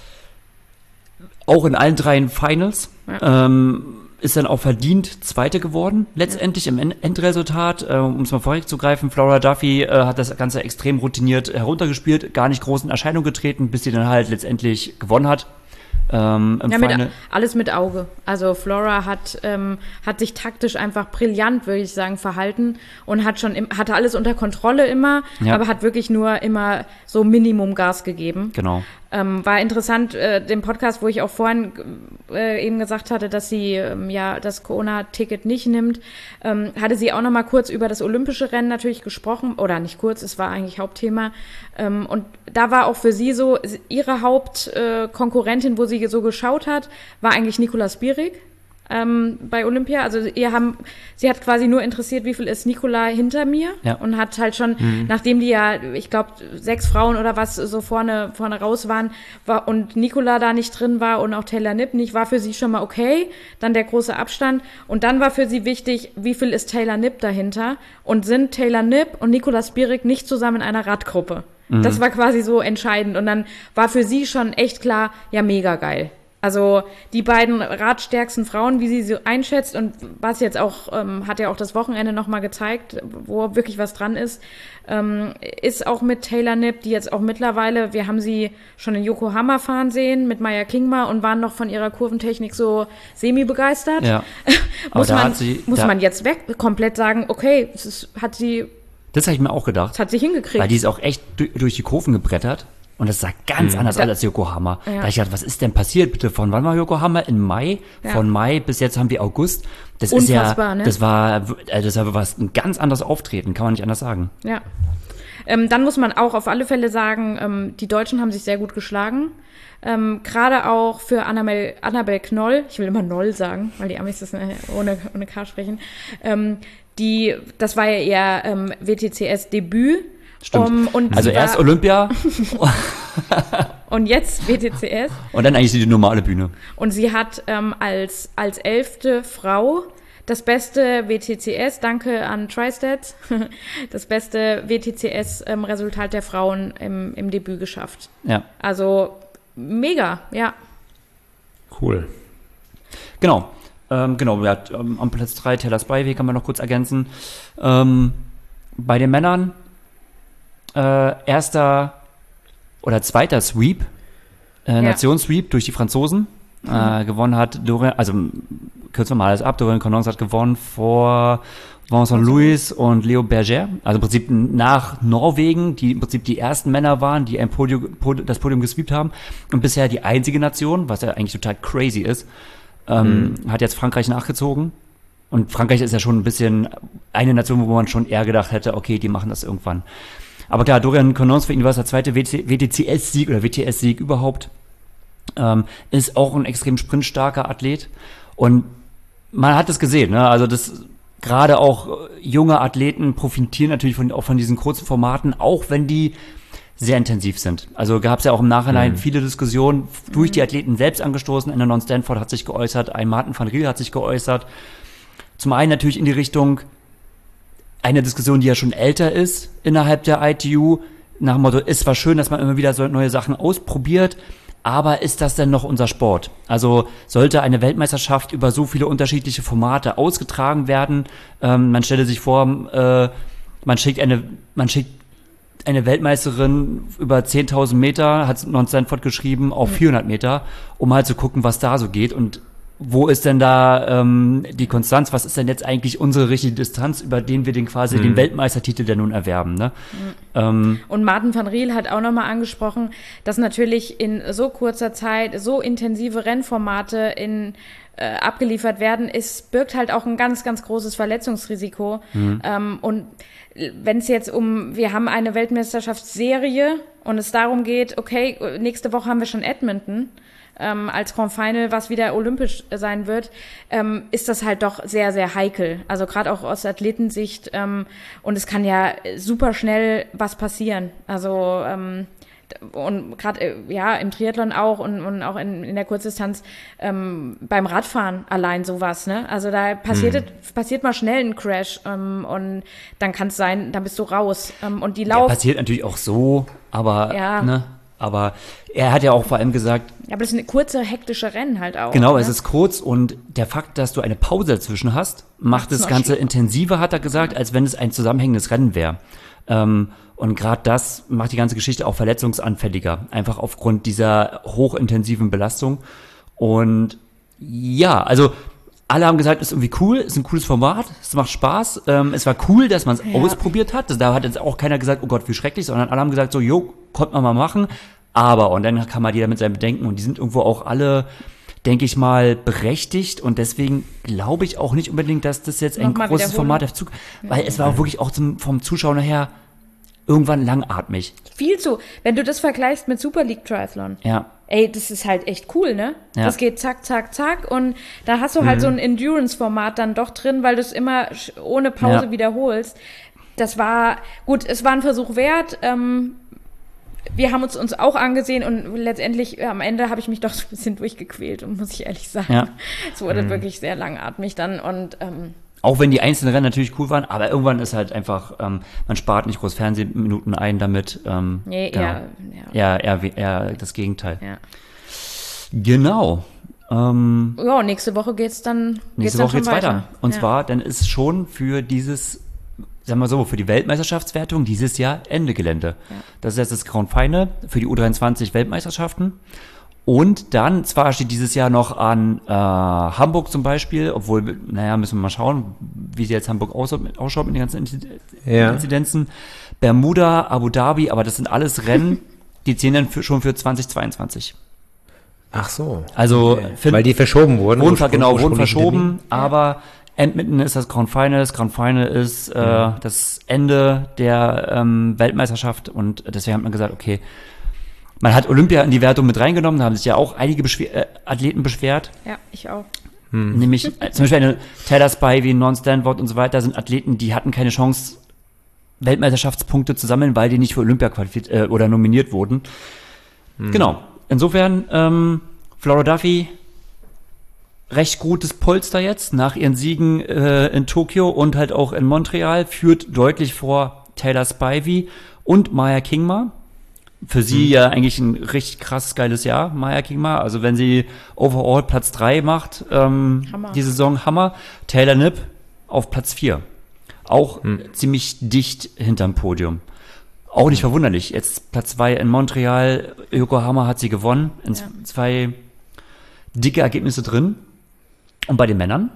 A: auch in allen drei Finals. Ja. Ähm, ist dann auch verdient Zweite geworden, letztendlich ja. im Endresultat. Äh, um es mal vorwegzugreifen, Flora Duffy äh, hat das Ganze extrem routiniert heruntergespielt, gar nicht groß in Erscheinung getreten, bis sie dann halt letztendlich gewonnen hat. Ähm, im
B: ja, mit,
A: Final.
B: alles mit Auge. Also Flora hat, ähm, hat sich taktisch einfach brillant, würde ich sagen, verhalten und hat schon im, hatte alles unter Kontrolle immer, ja. aber hat wirklich nur immer so Minimum Gas gegeben.
A: Genau.
B: Ähm, war interessant, äh, den Podcast, wo ich auch vorhin äh, eben gesagt hatte, dass sie ähm, ja das Corona-Ticket nicht nimmt, ähm, hatte sie auch noch mal kurz über das olympische Rennen natürlich gesprochen, oder nicht kurz, es war eigentlich Hauptthema. Ähm, und da war auch für sie so, ihre Hauptkonkurrentin, äh, wo sie so geschaut hat, war eigentlich Nicola Spirig. Ähm, bei Olympia, also ihr haben, sie hat quasi nur interessiert, wie viel ist Nicola hinter mir ja. und hat halt schon, mhm. nachdem die ja, ich glaube, sechs Frauen oder was so vorne vorne raus waren war, und Nicola da nicht drin war und auch Taylor Knipp nicht, war für sie schon mal okay, dann der große Abstand und dann war für sie wichtig, wie viel ist Taylor Knipp dahinter und sind Taylor Knipp und Nicola Spirig nicht zusammen in einer Radgruppe. Mhm. Das war quasi so entscheidend und dann war für sie schon echt klar, ja mega geil. Also die beiden radstärksten Frauen, wie sie sie einschätzt und was jetzt auch, ähm, hat ja auch das Wochenende nochmal gezeigt, wo wirklich was dran ist, ähm, ist auch mit Taylor Knipp, die jetzt auch mittlerweile, wir haben sie schon in Yokohama fahren sehen mit Maya Kingma und waren noch von ihrer Kurventechnik so semi-begeistert.
A: Ja.
B: muss man, sie, muss man jetzt weg komplett sagen, okay, das ist, hat sie...
A: Das habe ich mir auch gedacht.
B: Das hat sie hingekriegt.
A: Weil die ist auch echt durch die Kurven gebrettert. Und das sah ganz mhm. anders aus als Yokohama. Ja. Da hab ich gedacht, was ist denn passiert bitte? Von wann war Yokohama? In Mai? Ja. Von Mai bis jetzt haben wir August. Das Unfassbar, ist ja, ne? das war, das war was, ein ganz anderes Auftreten, kann man nicht anders sagen.
B: Ja. Ähm, dann muss man auch auf alle Fälle sagen, ähm, die Deutschen haben sich sehr gut geschlagen. Ähm, Gerade auch für Annabel, Annabel Knoll, ich will immer Noll sagen, weil die Amis das ohne, ohne K sprechen. Ähm, die, das war ja ihr ähm, W T C S-Debüt.
A: Stimmt. Um, und also erst Olympia.
B: Und jetzt W T C S.
A: Und dann eigentlich die normale Bühne.
B: Und sie hat ähm, als, als elfte Frau das beste W T C S, danke an TriStats, das beste W T C S-Resultat ähm, der Frauen im, im Debüt geschafft.
A: Ja.
B: Also mega, ja.
C: Cool.
A: Genau. Ähm, genau, wir hatten ähm, am Platz drei Taylor Spivey, kann man noch kurz ergänzen. Ähm, bei den Männern Äh, erster oder zweiter Sweep, äh, ja. Nationssweep durch die Franzosen. Mhm. Äh, gewonnen hat Dorian, also kürzen wir mal alles ab, Dorian Cornons hat gewonnen vor Vincent Louis und Leo Berger. Also im Prinzip nach Norwegen, die im Prinzip die ersten Männer waren, die ein Podium, Podium, das Podium gesweept haben. Und bisher die einzige Nation, was ja eigentlich total crazy ist, ähm, mhm. hat jetzt Frankreich nachgezogen. Und Frankreich ist ja schon ein bisschen eine Nation, wo man schon eher gedacht hätte, okay, die machen das irgendwann. Aber klar, Dorian Cornons, für ihn war es der zweite W T C S-Sieg oder W T S-Sieg überhaupt. Ähm, ist auch ein extrem sprintstarker Athlet. Und man hat es gesehen, ne? Also das gerade auch junge Athleten profitieren natürlich von, auch von diesen kurzen Formaten, auch wenn die sehr intensiv sind. Also gab es ja auch im Nachhinein
C: Mhm.
A: viele Diskussionen durch die Athleten selbst angestoßen. Enon Stanford hat sich geäußert, ein Martin van Riel hat sich geäußert. Zum einen natürlich in die Richtung, eine Diskussion, die ja schon älter ist innerhalb der I T U, nach dem Motto, ist zwar schön, dass man immer wieder so neue Sachen ausprobiert, aber ist das denn noch unser Sport? Also sollte eine Weltmeisterschaft über so viele unterschiedliche Formate ausgetragen werden? Ähm, man stelle sich vor, äh, man schickt eine, man schickt eine Weltmeisterin über zehntausend Meter, hat Non Stanford geschrieben, auf vierhundert Meter, um halt zu gucken, was da so geht und wo ist denn da ähm, die Konstanz? Was ist denn jetzt eigentlich unsere richtige Distanz, über den wir den quasi
C: Mhm.
A: den Weltmeistertitel denn nun erwerben? Ne? Ähm,
B: Und Martin van Riel hat auch nochmal angesprochen, dass natürlich in so kurzer Zeit so intensive Rennformate in, äh, abgeliefert werden, es birgt halt auch ein ganz, ganz großes Verletzungsrisiko.
A: Mhm.
B: Ähm, und wenn es jetzt um, wir haben eine Weltmeisterschaftsserie und es darum geht, okay, nächste Woche haben wir schon Edmonton, Ähm, als Grand Final, was wieder olympisch sein wird, ähm, ist das halt doch sehr, sehr heikel. Also gerade auch aus Athletensicht. Ähm, und es kann ja super schnell was passieren. Also ähm, und gerade äh, ja im Triathlon auch und, und auch in, in der Kurzdistanz ähm, beim Radfahren allein sowas. Ne? Also da passiert,
C: Mhm.
B: es- passiert mal schnell ein Crash ähm, und dann kann es sein, dann bist du raus. Ähm, und die
A: ja,
B: Lauf...
A: passiert natürlich auch so, aber
B: Ja.
A: ne? Aber er hat ja auch vor allem gesagt,
B: Ja, aber das sind kurze, hektische Rennen halt auch.
A: genau,
B: ne?
A: es ist kurz und der Fakt, dass du eine Pause dazwischen hast, macht
B: Macht's
A: das
B: noch
A: Ganze
B: schlimmer.
A: intensiver, hat er gesagt, als wenn es ein zusammenhängendes Rennen wäre. Ähm, und gerade das macht die ganze Geschichte auch verletzungsanfälliger, einfach aufgrund dieser hochintensiven Belastung. Und ja, also alle haben gesagt, es ist irgendwie cool, es ist ein cooles Format, es macht Spaß. Ähm, es war cool, dass man es
B: Ja.
A: ausprobiert hat. Da hat jetzt auch keiner gesagt, oh Gott, wie schrecklich, sondern alle haben gesagt, so, jo, konnte man mal machen. Aber, und dann kam halt jeder mit seinen Bedenken und die sind irgendwo auch alle, denke ich mal, berechtigt und deswegen glaube ich auch nicht unbedingt, dass das jetzt ein
B: Nochmal
A: großes
B: wiederholen.
A: Format dazu, weil es war auch wirklich auch zum, vom Zuschauer her irgendwann langatmig.
B: Viel zu. Wenn du das vergleichst mit Super League Triathlon.
A: Ja.
B: Ey, das ist halt echt cool, ne?
A: Ja.
B: Das geht zack, zack, zack und da hast du halt so ein Endurance-Format dann doch drin, weil du es immer sch- ohne Pause
A: Ja.
B: wiederholst. Das war, gut, es war ein Versuch wert. Ähm, wir haben uns uns auch angesehen und letztendlich äh, am Ende habe ich mich doch so ein bisschen durchgequält, und muss ich ehrlich sagen.
A: Ja.
B: Es wurde wirklich sehr langatmig dann und ähm,
A: Auch wenn die einzelnen Rennen natürlich cool waren, aber irgendwann ist halt einfach, ähm, man spart nicht groß Fernsehminuten ein damit. Ähm,
B: nee,
A: genau.
B: eher,
A: eher, eher, eher, eher das Gegenteil.
B: ja.
A: Genau. Ähm,
B: Ja, nächste Woche geht's dann geht's
A: nächste
B: dann
A: Woche
B: schon
A: geht's weiter. Und
B: ja.
A: zwar, dann ist schon für dieses, sagen wir so, für die Weltmeisterschaftswertung dieses Jahr Ende Gelände.
B: Ja.
A: Das ist jetzt das Grand Final für die U dreiundzwanzig Weltmeisterschaften. Und dann, zwar steht dieses Jahr noch an äh, Hamburg zum Beispiel, obwohl, naja, müssen wir mal schauen, wie jetzt Hamburg ausschaut, ausschaut mit den ganzen Inzid-
C: Ja.
A: Inzidenzen. Bermuda, Abu Dhabi, aber das sind alles Rennen, die zählen dann für, schon für zweitausendzweiundzwanzig.
C: Ach so.
A: Also,
C: Okay.
A: find-
C: Weil die verschoben wurden.
A: Wurden, ver- genau, wurden
C: ursprünglichen
A: verschoben,
C: Termin.
A: aber Edmonton ist das Grand Final. Das Grand Final ist äh,
C: Mhm.
A: das Ende der ähm, Weltmeisterschaft und deswegen hat man gesagt, okay, man hat Olympia in die Wertung mit reingenommen, da haben sich ja auch einige Beschwer äh, Athleten beschwert,
B: Ja, ich auch.
A: nämlich äh, zum Beispiel eine Taylor Spivey, Non Stanford und so weiter sind Athleten, die hatten keine Chance, Weltmeisterschaftspunkte zu sammeln, weil die nicht für Olympia qualifiziert äh, oder nominiert wurden. Genau. Insofern, ähm, Flora Duffy, recht gutes Polster jetzt nach ihren Siegen äh, in Tokio und halt auch in Montreal, führt deutlich vor Taylor Spivey und Maya Kingma. Für sie ja eigentlich ein richtig krass geiles Jahr, Maya Kingma. Also wenn sie overall Platz drei macht, ähm,
B: Hammer.
A: die Saison Hammer. Taylor Knipp auf Platz vier. Auch ziemlich dicht hinterm Podium. Auch nicht verwunderlich. Jetzt Platz zwei in Montreal, Yokohama hat sie gewonnen. In
B: Ja.
A: zwei dicke Ergebnisse drin. Und bei den Männern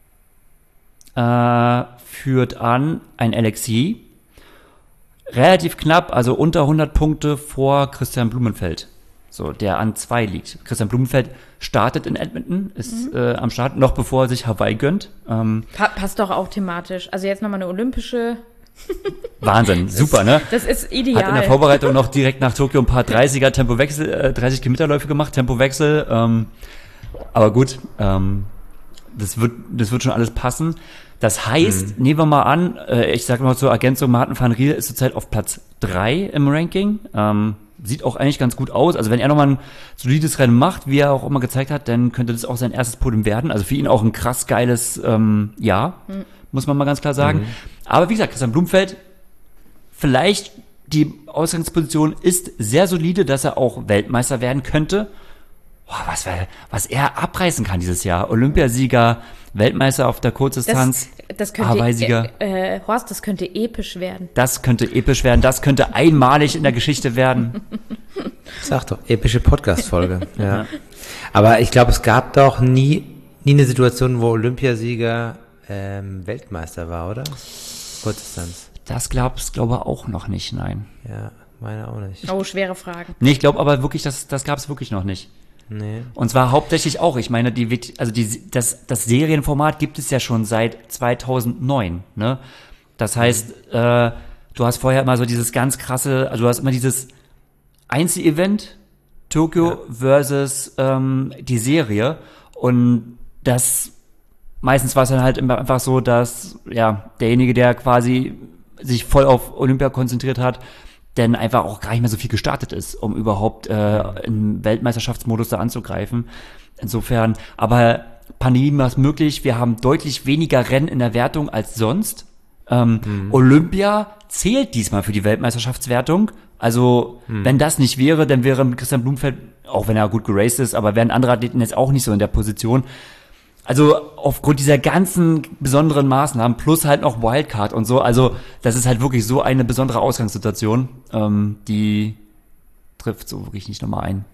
A: äh, führt an ein Alexis relativ knapp, also unter hundert Punkte vor Christian Blumenfeld, so der an zwei liegt. Christian Blumenfeld startet in Edmonton, ist äh, am Start, noch bevor er sich Hawaii gönnt. Ähm,
B: Pa passt doch auch thematisch. Also jetzt nochmal eine olympische,
A: Wahnsinn, super, ne?
B: das ist ideal.
A: Hat in der Vorbereitung noch direkt nach Tokio ein paar dreißiger Tempowechsel, äh, dreißig Kilometer Läufe gemacht, Tempowechsel. Ähm, aber gut, ähm, das wird, das wird schon alles passen. Das heißt, mhm. nehmen wir mal an, äh, ich sage mal zur Ergänzung, Martin van Riel ist zurzeit auf Platz drei im Ranking. Ähm, sieht auch eigentlich ganz gut aus. Also wenn er nochmal ein solides Rennen macht, wie er auch immer gezeigt hat, dann könnte das auch sein erstes Podium werden. Also für ihn auch ein krass geiles ähm, Jahr, mhm. muss man mal ganz klar sagen. Mhm. Aber wie gesagt, Christian Blumfeld, vielleicht die Ausgangsposition ist sehr solide, dass er auch Weltmeister werden könnte. Boah, was, was er abreißen kann dieses Jahr. Olympiasieger, Weltmeister auf der Kurzdistanz,
B: das, das könnte,
A: Hawaii-Sieger.
B: Äh, äh, Horst, das könnte episch werden.
A: Das könnte episch werden, das könnte einmalig in der Geschichte werden.
C: Sag doch, epische Podcast-Folge. Ja. Aber ich glaube, es gab doch nie, nie eine Situation, wo Olympiasieger ähm, Weltmeister war, oder? Kurzdistanz.
A: Das glaubst ich glaube auch noch nicht, nein.
C: Ja, meine auch nicht.
B: Oh, schwere Fragen.
A: Nee, ich glaube aber wirklich, das, das gab es wirklich noch nicht.
C: Nee.
A: Und zwar hauptsächlich auch, ich meine, die, also die, das, das Serienformat gibt es ja schon seit zweitausendneun, ne? Das heißt, mhm. äh, du hast vorher immer so dieses ganz krasse, also du hast immer dieses Einzelevent, Tokio ja. versus ähm, die Serie, und das, meistens war es dann halt immer einfach so, dass, ja, derjenige, der quasi sich voll auf Olympia konzentriert hat, denn einfach auch gar nicht mehr so viel gestartet ist, um überhaupt äh, im Weltmeisterschaftsmodus da anzugreifen. Insofern, aber Pandemie war es möglich, wir haben deutlich weniger Rennen in der Wertung als sonst. Ähm, mhm. Olympia zählt diesmal für die Weltmeisterschaftswertung. Also, mhm. wenn das nicht wäre, dann wäre Christian Blumfeld, auch wenn er gut geraced ist, aber wären andere Athleten jetzt auch nicht so in der Position. Also aufgrund dieser ganzen besonderen Maßnahmen plus halt noch Wildcard und so, also das ist halt wirklich so eine besondere Ausgangssituation, ähm, die trifft so wirklich nicht nochmal ein.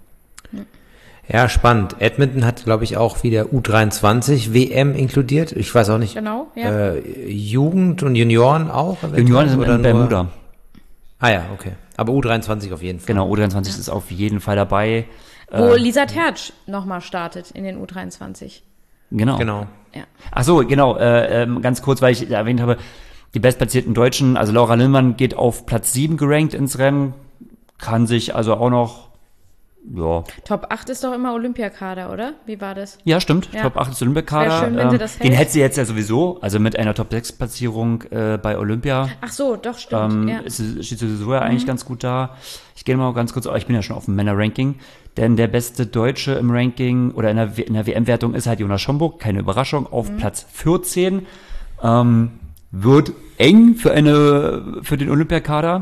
C: Ja, spannend. Edmonton hat, glaube ich, auch wieder U dreiundzwanzig W M inkludiert. Ich weiß auch nicht.
B: Genau, ja.
C: Äh, Jugend und Junioren auch?
A: Junioren sind in Bermuda.
C: Ah ja, okay. Aber U dreiundzwanzig auf jeden Fall.
A: Genau, U dreiundzwanzig ja. ist auf jeden Fall dabei.
B: Wo äh, Lisa Tertsch nochmal startet in den U dreiundzwanzig.
A: Genau.
C: Genau.
B: Ja.
A: Ach so, genau, äh, ähm, ganz kurz, weil ich erwähnt habe, die bestplatzierten Deutschen, also Laura Lillmann geht auf Platz sieben gerankt ins Rennen, kann sich also auch noch, ja.
B: Top acht ist doch immer Olympiakader, oder? Wie war das?
A: Ja, stimmt,
B: ja.
A: Top acht ist Olympiakader.
B: Schön, wenn sie das hält.
A: Den hätte sie jetzt ja sowieso, also mit einer Top sechs Platzierung äh, bei Olympia.
B: Ach so, doch, stimmt.
A: Ähm,
B: ja.
A: ist, steht sowieso ja eigentlich mhm. ganz gut da. Ich gehe mal ganz kurz, ich bin ja schon auf dem Männer-Ranking, denn der beste Deutsche im Ranking oder in der, in der W M-Wertung ist halt Jonas Schomburg, keine Überraschung, auf mhm. Platz vierzehn. Ähm, wird eng für eine für den Olympiakader.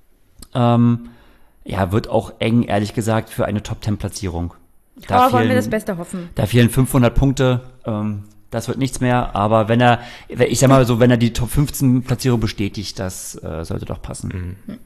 A: Ähm, ja, wird auch eng, ehrlich gesagt, für eine Top zehn Platzierung. Da
B: Aber wollen wir das Beste hoffen.
A: Da fehlen fünfhundert Punkte, ähm, das wird nichts mehr, aber wenn er, ich sag mal so, wenn er die Top fünfzehn Platzierung bestätigt, das äh, sollte doch passen.
B: Mhm.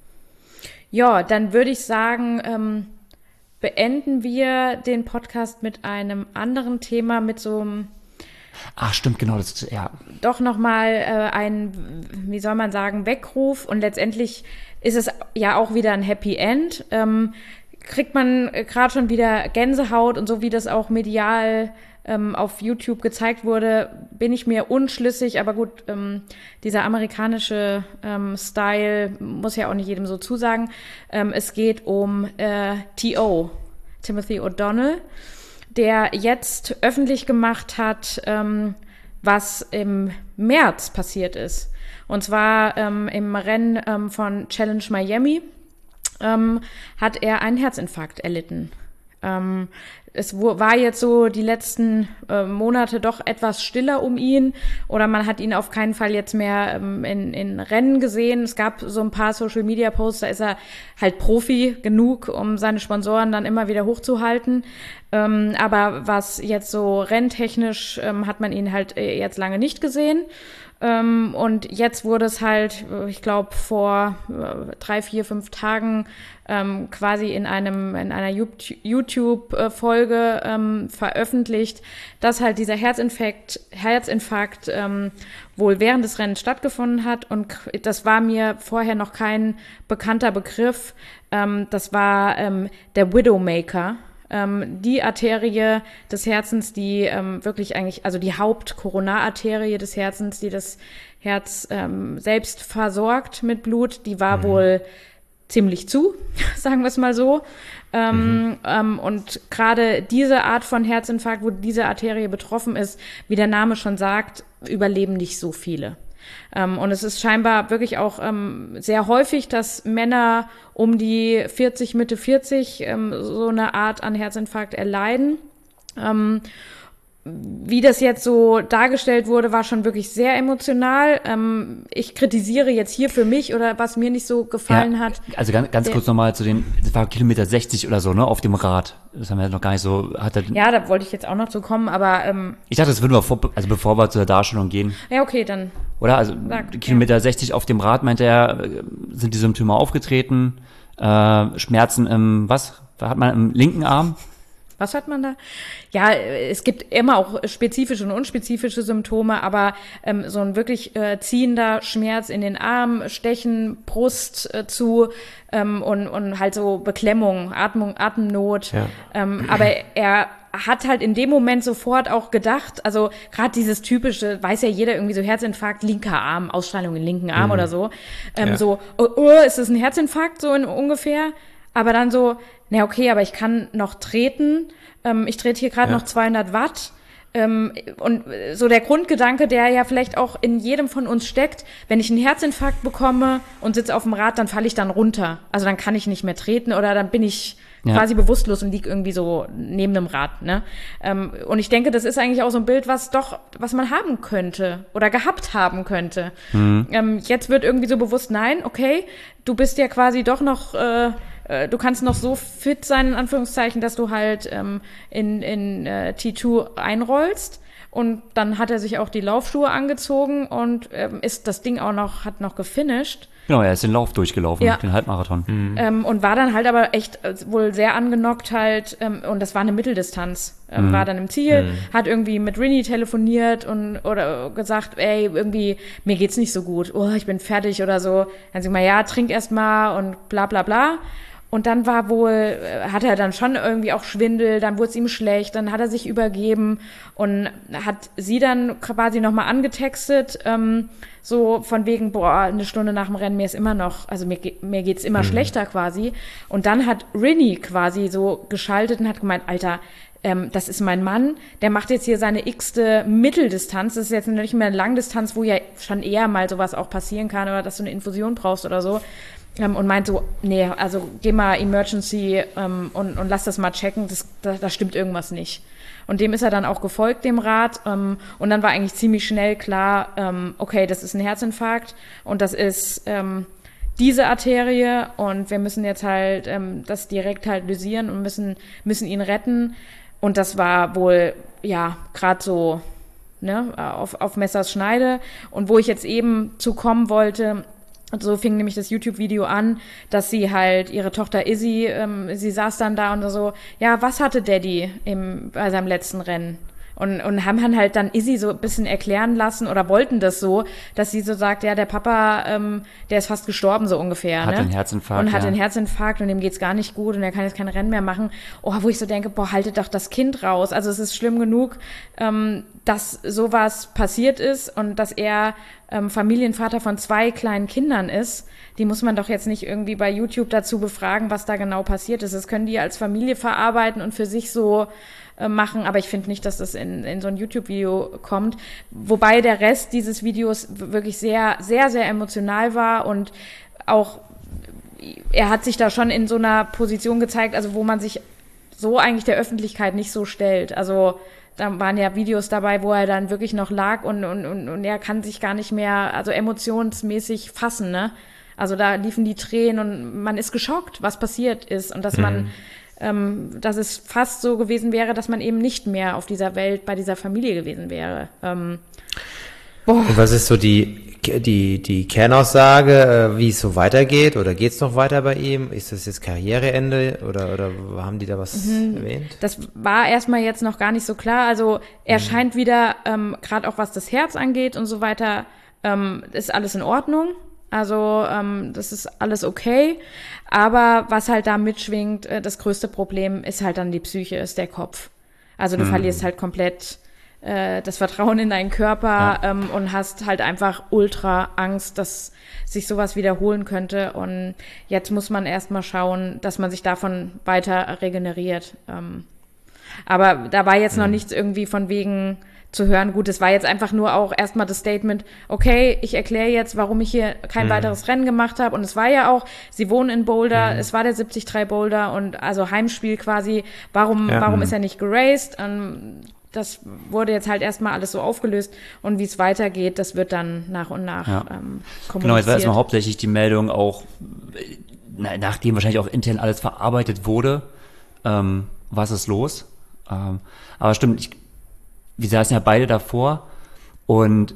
B: Ja, dann würde ich sagen, ähm, beenden wir den Podcast mit einem anderen Thema, mit so einem
A: Ach, stimmt, genau, das ja.
B: Doch nochmal äh, ein, wie soll man sagen, Weckruf, und letztendlich ist es ja auch wieder ein Happy End. Ähm, kriegt man gerade schon wieder Gänsehaut, und so wie das auch medial ähm, auf YouTube gezeigt wurde, bin ich mir unschlüssig, aber gut, ähm, dieser amerikanische ähm, Style muss ja auch nicht jedem so zusagen. Ähm, es geht um äh, T O, Timothy O'Donnell, der jetzt öffentlich gemacht hat, ähm, was im März passiert ist. Und zwar ähm, im Rennen ähm, von Challenge Miami ähm, hat er einen Herzinfarkt erlitten. Ähm, es war jetzt so die letzten äh, Monate doch etwas stiller um ihn, oder man hat ihn auf keinen Fall jetzt mehr ähm, in, in Rennen gesehen. Es gab so ein paar Social-Media-Posts, da ist er halt Profi genug, um seine Sponsoren dann immer wieder hochzuhalten. Ähm, aber was jetzt so renntechnisch, ähm, hat man ihn halt äh, jetzt lange nicht gesehen. Ähm, und jetzt wurde es halt, ich glaube, vor äh, drei, vier, fünf Tagen ähm, quasi in einem in einer YouTube-Folge ähm, veröffentlicht, dass halt dieser Herzinfarkt, Herzinfarkt ähm, wohl während des Rennens stattgefunden hat. Und das war mir vorher noch kein bekannter Begriff. Ähm, das war ähm, der Widowmaker. Ähm, die Arterie des Herzens, die ähm, wirklich eigentlich, also die Hauptkoronararterie des Herzens, die das Herz ähm, selbst versorgt mit Blut, die war mhm. wohl ziemlich zu, sagen wir es mal so. Ähm, mhm. ähm, und gerade diese Art von Herzinfarkt, wo diese Arterie betroffen ist, wie der Name schon sagt, überleben nicht so viele. Ähm, und es ist scheinbar wirklich auch ähm, sehr häufig, dass Männer um die vierzig, Mitte vierzig ähm, so eine Art an Herzinfarkt erleiden. Ähm, Wie das jetzt so dargestellt wurde, war schon wirklich sehr emotional. Ähm, ich kritisiere jetzt hier für mich oder was mir nicht so gefallen
A: ja,
B: hat.
A: Also ganz, ganz kurz nochmal zu den, das war Kilometer sechzig oder so, ne, auf dem Rad. Das haben wir noch gar nicht so, hat er,
B: Ja, da wollte ich jetzt auch noch zu kommen, aber, ähm,
A: ich dachte, das würden wir vor, also bevor wir zur Darstellung gehen.
B: Ja, okay, dann.
A: Oder? Also,
B: sag,
A: Kilometer
B: ja.
A: sechzig auf dem Rad, meinte er, sind die Symptome aufgetreten, äh, Schmerzen im, was? Hat man im linken Arm?
B: Was hat man da? Ja, es gibt immer auch spezifische und unspezifische Symptome, aber ähm, so ein wirklich äh, ziehender Schmerz in den Arm, Stechen, Brust äh, zu ähm, und, und halt so Beklemmung, Atmung, Atemnot.
C: Ja.
B: Ähm, aber er hat halt in dem Moment sofort auch gedacht, also gerade dieses typische, weiß ja jeder irgendwie so Herzinfarkt, linker Arm, Ausstrahlung in linken Arm mhm. oder so. Ähm, ja. So, oh, oh, ist das ein Herzinfarkt so in, ungefähr? Aber dann so, na okay, aber ich kann noch treten, ähm, ich trete hier gerade ja. noch zweihundert Watt. Ähm, und so der Grundgedanke, der ja vielleicht auch in jedem von uns steckt, wenn ich einen Herzinfarkt bekomme und sitze auf dem Rad, dann falle ich dann runter. Also dann kann ich nicht mehr treten oder dann bin ich ja. quasi bewusstlos und lieg irgendwie so neben dem Rad. Ne? Ähm, und ich denke, das ist eigentlich auch so ein Bild, was doch, was man haben könnte oder gehabt haben könnte. Mhm. Ähm, jetzt wird irgendwie so bewusst, nein, okay, du bist ja quasi doch noch äh, du kannst noch so fit sein, in Anführungszeichen, dass du halt ähm, in, in äh, T zwei einrollst. Und dann hat er sich auch die Laufschuhe angezogen und ähm, ist das Ding auch noch, hat noch gefinisht.
A: Genau, er ist den Lauf durchgelaufen,
B: ja.
A: den Halbmarathon.
B: Mhm. Ähm, und war dann halt aber echt äh, wohl sehr angenockt halt, ähm, und das war eine Mitteldistanz. Ähm, mhm. War dann im Ziel, mhm. hat irgendwie mit Rinny telefoniert und oder gesagt, ey, irgendwie, mir geht's nicht so gut, oh, ich bin fertig oder so. Dann sagt man, ja, trink erst mal und bla bla bla. Und dann war wohl, hat er dann schon irgendwie auch Schwindel, dann wurde es ihm schlecht, dann hat er sich übergeben und hat sie dann quasi nochmal angetextet, ähm, so von wegen, boah, eine Stunde nach dem Rennen, mir ist immer noch, also mir, mir geht's immer mhm. schlechter quasi. Und dann hat Rinny quasi so geschaltet und hat gemeint, Alter, ähm, das ist mein Mann, der macht jetzt hier seine x-te Mitteldistanz, das ist jetzt nicht mehr eine Langdistanz, wo ja schon eher mal sowas auch passieren kann oder dass du eine Infusion brauchst oder so. Ähm, und meint so, nee, also geh mal Emergency ähm, und, und lass das mal checken, das, da, da stimmt irgendwas nicht. Und dem ist er dann auch gefolgt, dem Rat. Ähm, und dann war eigentlich ziemlich schnell klar, ähm, okay, das ist ein Herzinfarkt und das ist ähm, diese Arterie und wir müssen jetzt halt ähm, das direkt halt lysieren und müssen, müssen ihn retten. Und das war wohl, ja, gerade so ne, auf, auf Messers Schneide. Und wo ich jetzt eben zu kommen wollte, und so fing nämlich das YouTube-Video an, dass sie halt, ihre Tochter Izzy, ähm, sie saß dann da und so, ja, was hatte Daddy im, bei seinem letzten Rennen? Und, und haben halt dann Izzy so ein bisschen erklären lassen oder wollten das so, dass sie so sagt, ja, der Papa, ähm, der ist fast gestorben, so ungefähr.
A: Hat
B: ne?
A: einen Herzinfarkt,
B: Und hat
A: ja.
B: einen Herzinfarkt und dem geht's gar nicht gut und er kann jetzt kein Rennen mehr machen. Oh, wo ich so denke, boah, haltet doch das Kind raus. Also es ist schlimm genug, ähm, dass sowas passiert ist und dass er ähm, Familienvater von zwei kleinen Kindern ist. Die muss man doch jetzt nicht irgendwie bei YouTube dazu befragen, was da genau passiert ist. Das können die als Familie verarbeiten und für sich so äh, machen, aber ich finde nicht, dass das in, in so ein YouTube-Video kommt. Wobei der Rest dieses Videos wirklich sehr, sehr, sehr emotional war und auch, er hat sich da schon in so einer Position gezeigt, also wo man sich so eigentlich der Öffentlichkeit nicht so stellt. Also da waren ja Videos dabei, wo er dann wirklich noch lag und, und, und, und er kann sich gar nicht mehr, also emotionsmäßig fassen, ne? Also da liefen die Tränen und man ist geschockt, was passiert ist und dass mhm. man, ähm, dass es fast so gewesen wäre, dass man eben nicht mehr auf dieser Welt bei dieser Familie gewesen wäre. Ähm, boah.
C: Und was ist so die, die, die Kernaussage, wie es so weitergeht oder geht es noch weiter bei ihm? Ist das jetzt Karriereende oder, oder haben die da was mhm. erwähnt?
B: Das war erstmal jetzt noch gar nicht so klar. Also er mhm. scheint wieder, ähm, gerade auch was das Herz angeht und so weiter, ähm, ist alles in Ordnung. Also ähm, das ist alles okay, aber was halt da mitschwingt, äh, das größte Problem ist halt dann die Psyche, ist der Kopf. Also du mm. verlierst halt komplett äh, das Vertrauen in deinen Körper ja. ähm, und hast halt einfach ultra Angst, dass sich sowas wiederholen könnte. Und jetzt muss man erstmal schauen, dass man sich davon weiter regeneriert. Ähm, aber da war jetzt mhm. noch nichts irgendwie von wegen zu hören. Gut, es war jetzt einfach nur auch erstmal das Statement, okay, ich erkläre jetzt, warum ich hier kein mhm. weiteres Rennen gemacht habe. Und es war ja auch, sie wohnen in Boulder, mhm. es war der siebzig drei Boulder und also Heimspiel quasi, warum, ja. warum ist er nicht geraced? Und das wurde jetzt halt erstmal alles so aufgelöst und wie es weitergeht, das wird dann nach und nach ja. ähm, kommuniziert.
A: Genau, jetzt war erstmal hauptsächlich die Meldung auch, na, nachdem wahrscheinlich auch intern alles verarbeitet wurde, ähm, was ist los? Ähm, aber stimmt, ich wir saßen ja beide davor und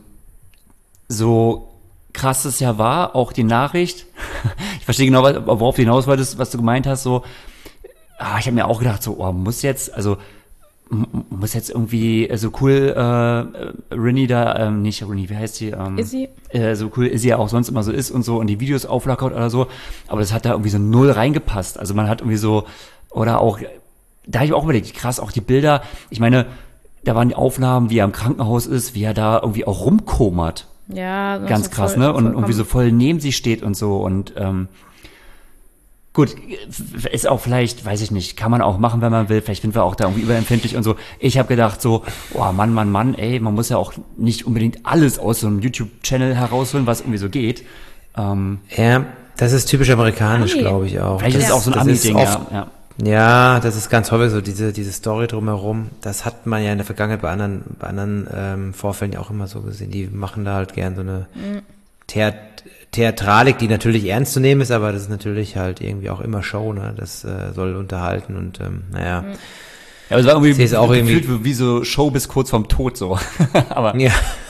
A: so krass es ja war, auch die Nachricht, ich verstehe genau, worauf du hinaus wolltest, was du gemeint hast, so, ah, ich habe mir auch gedacht, so, oh, muss jetzt, also, muss jetzt irgendwie so cool äh, Rinny da, ähm, nicht Rinny, wie heißt die? Ähm,
B: Izzy.
A: Äh, so cool Izzy ja auch sonst immer so ist und so und die Videos auflockert oder so, aber das hat da irgendwie so null reingepasst, also man hat irgendwie so, oder auch, da habe ich auch überlegt, krass, auch die Bilder, ich meine, da waren die Aufnahmen, wie er im Krankenhaus ist, wie er da irgendwie auch rumkomert.
B: Ja.
A: Ganz krass, voll, ne? Und irgendwie so voll neben sie steht und so. Und ähm, gut, ist auch vielleicht, weiß ich nicht, kann man auch machen, wenn man will. Vielleicht sind wir auch da irgendwie überempfindlich und so. Ich habe gedacht so, oh Mann, Mann, Mann, ey, man muss ja auch nicht unbedingt alles aus so einem YouTube-Channel herausholen, was irgendwie so geht. Ähm,
C: ja, das ist typisch amerikanisch, glaube ich auch.
A: Vielleicht
C: das
A: ist es auch so ein Ami-Ding, ja. ja.
C: Ja, das ist ganz häufig so, diese diese Story drumherum. Das hat man ja in der Vergangenheit bei anderen bei anderen ähm, Vorfällen ja auch immer so gesehen. Die machen da halt gern so eine mhm. Theat- Theatralik, die natürlich ernst zu nehmen ist, aber das ist natürlich halt irgendwie auch immer Show, ne? Das äh, soll unterhalten und ähm, naja. Mhm.
A: Ja, aber es war irgendwie,
C: es auch irgendwie
A: gefühlt wie so Show bis kurz vorm Tod so. aber
C: ja.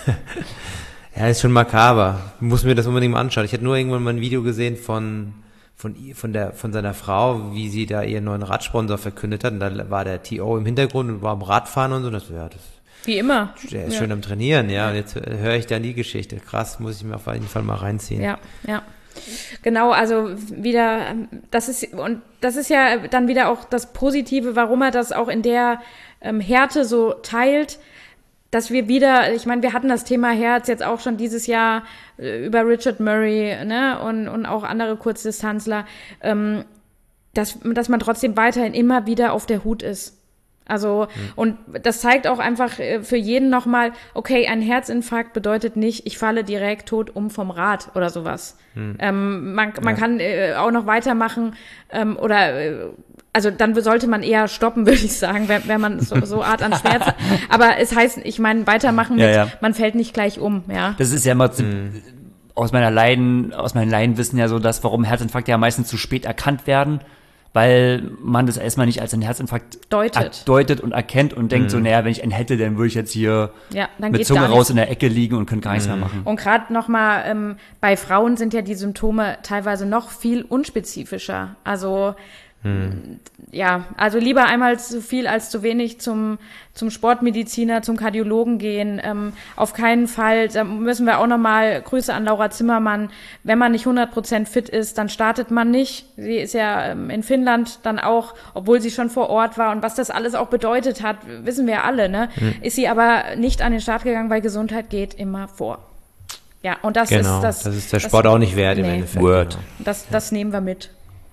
C: Ja, ist schon makaber. Muss mir das unbedingt mal anschauen. Ich hatte nur irgendwann mal ein Video gesehen von von von der von seiner Frau, wie sie da ihren neuen Radsponsor verkündet hat und da war der T O im Hintergrund und war am Radfahren und so, das ja, das
B: wie immer.
C: Der ist
B: ja.
C: schön am Trainieren, ja, und jetzt höre ich dann die Geschichte. Krass, muss ich mir auf jeden Fall mal reinziehen.
B: Ja, ja. Genau, also wieder, das ist, und das ist ja dann wieder auch das Positive, warum er das auch in der ähm, Härte so teilt, dass wir wieder, ich meine, wir hatten das Thema Herz jetzt auch schon dieses Jahr äh, über Richard Murray, ne, und, und auch andere Kurzdistanzler, ähm, dass, dass man trotzdem weiterhin immer wieder auf der Hut ist. Also, mhm. und das zeigt auch einfach äh, für jeden nochmal, okay, ein Herzinfarkt bedeutet nicht, ich falle direkt tot um vom Rad oder sowas. Mhm. Ähm, man man ja. kann äh, auch noch weitermachen ähm, oder äh, also dann sollte man eher stoppen, würde ich sagen, wenn, wenn man so, so Art an Schmerz hat. Aber es heißt, ich meine, weitermachen mit, ja, ja. man fällt nicht gleich um, ja.
A: Das ist ja immer mhm. aus meiner Leiden, aus meinem Leidenwissen ja so, dass warum Herzinfarkte ja meistens zu spät erkannt werden, weil man das erstmal nicht als einen Herzinfarkt
B: deutet,
A: deutet und erkennt und denkt mhm. so, naja, wenn ich einen hätte, dann würde ich jetzt hier
B: ja, dann
A: mit Zunge raus in der Ecke liegen und könnte gar nichts mhm. mehr machen.
B: Und gerade nochmal, ähm, bei Frauen sind ja die Symptome teilweise noch viel unspezifischer. Also Hm. ja, also lieber einmal zu viel als zu wenig zum zum Sportmediziner, zum Kardiologen gehen. Ähm, auf keinen Fall, da müssen wir auch nochmal, Grüße an Laura Zimmermann, wenn man nicht hundert Prozent fit ist, dann startet man nicht. Sie ist ja ähm, in Finnland dann auch, obwohl sie schon vor Ort war und was das alles auch bedeutet hat, wissen wir alle, ne? Hm. Ist sie aber nicht an den Start gegangen, weil Gesundheit geht immer vor. Ja, und das
C: genau,
B: ist das.
C: das ist der Sport das, auch nicht wert, nee. im Endeffekt.
A: Word.
C: Genau.
B: Das, das nehmen wir mit.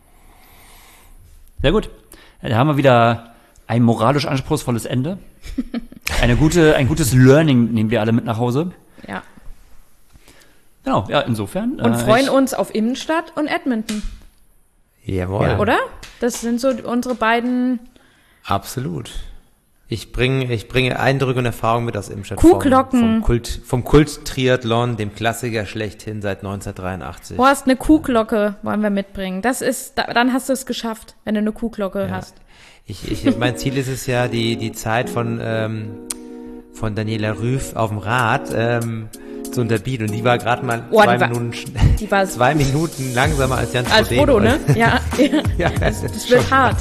A: Sehr gut. Da haben wir wieder ein moralisch anspruchsvolles Ende. Eine gute, ein gutes Learning nehmen wir alle mit nach Hause.
B: Ja.
A: Genau, ja, insofern.
B: Und
A: äh,
B: freuen
A: ich,
B: uns auf Innenstadt und Edmonton.
C: Jawohl.
B: Ja. Oder? Das sind so unsere beiden.
C: Absolut. Ich bringe, ich bringe Eindrücke und Erfahrungen mit aus Imstadt.
B: Kuhglocken.
C: Vom, vom Kult, vom Kult-Triathlon, dem Klassiker schlechthin seit neunzehnhundertdreiundachtzig.
B: Horst, eine Kuhglocke wollen wir mitbringen. Das ist, dann hast du es geschafft, wenn du eine Kuhglocke ja. hast.
C: Ich, ich, mein Ziel ist es ja, die, die Zeit von, ähm, von Daniela Rüff auf dem Rad, ähm, zu unterbieten. Und die war gerade mal
B: oh,
C: zwei
B: die
C: Minuten,
B: war, die war
C: zwei Minuten langsamer als Jan
B: Als Frodo, ne? Ja. ja. Das, das wird hart.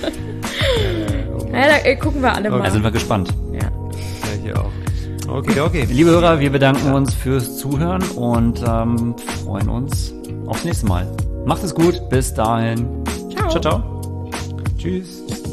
B: Ja, da gucken wir alle mal.
A: Da sind wir gespannt.
B: Ja.
C: Ja, ich auch. Okay, okay.
A: Liebe Hörer, wir bedanken uns fürs Zuhören und ähm, freuen uns aufs nächste Mal. Macht es gut. Bis dahin.
B: Ciao.
A: Ciao, ciao.
C: Tschüss.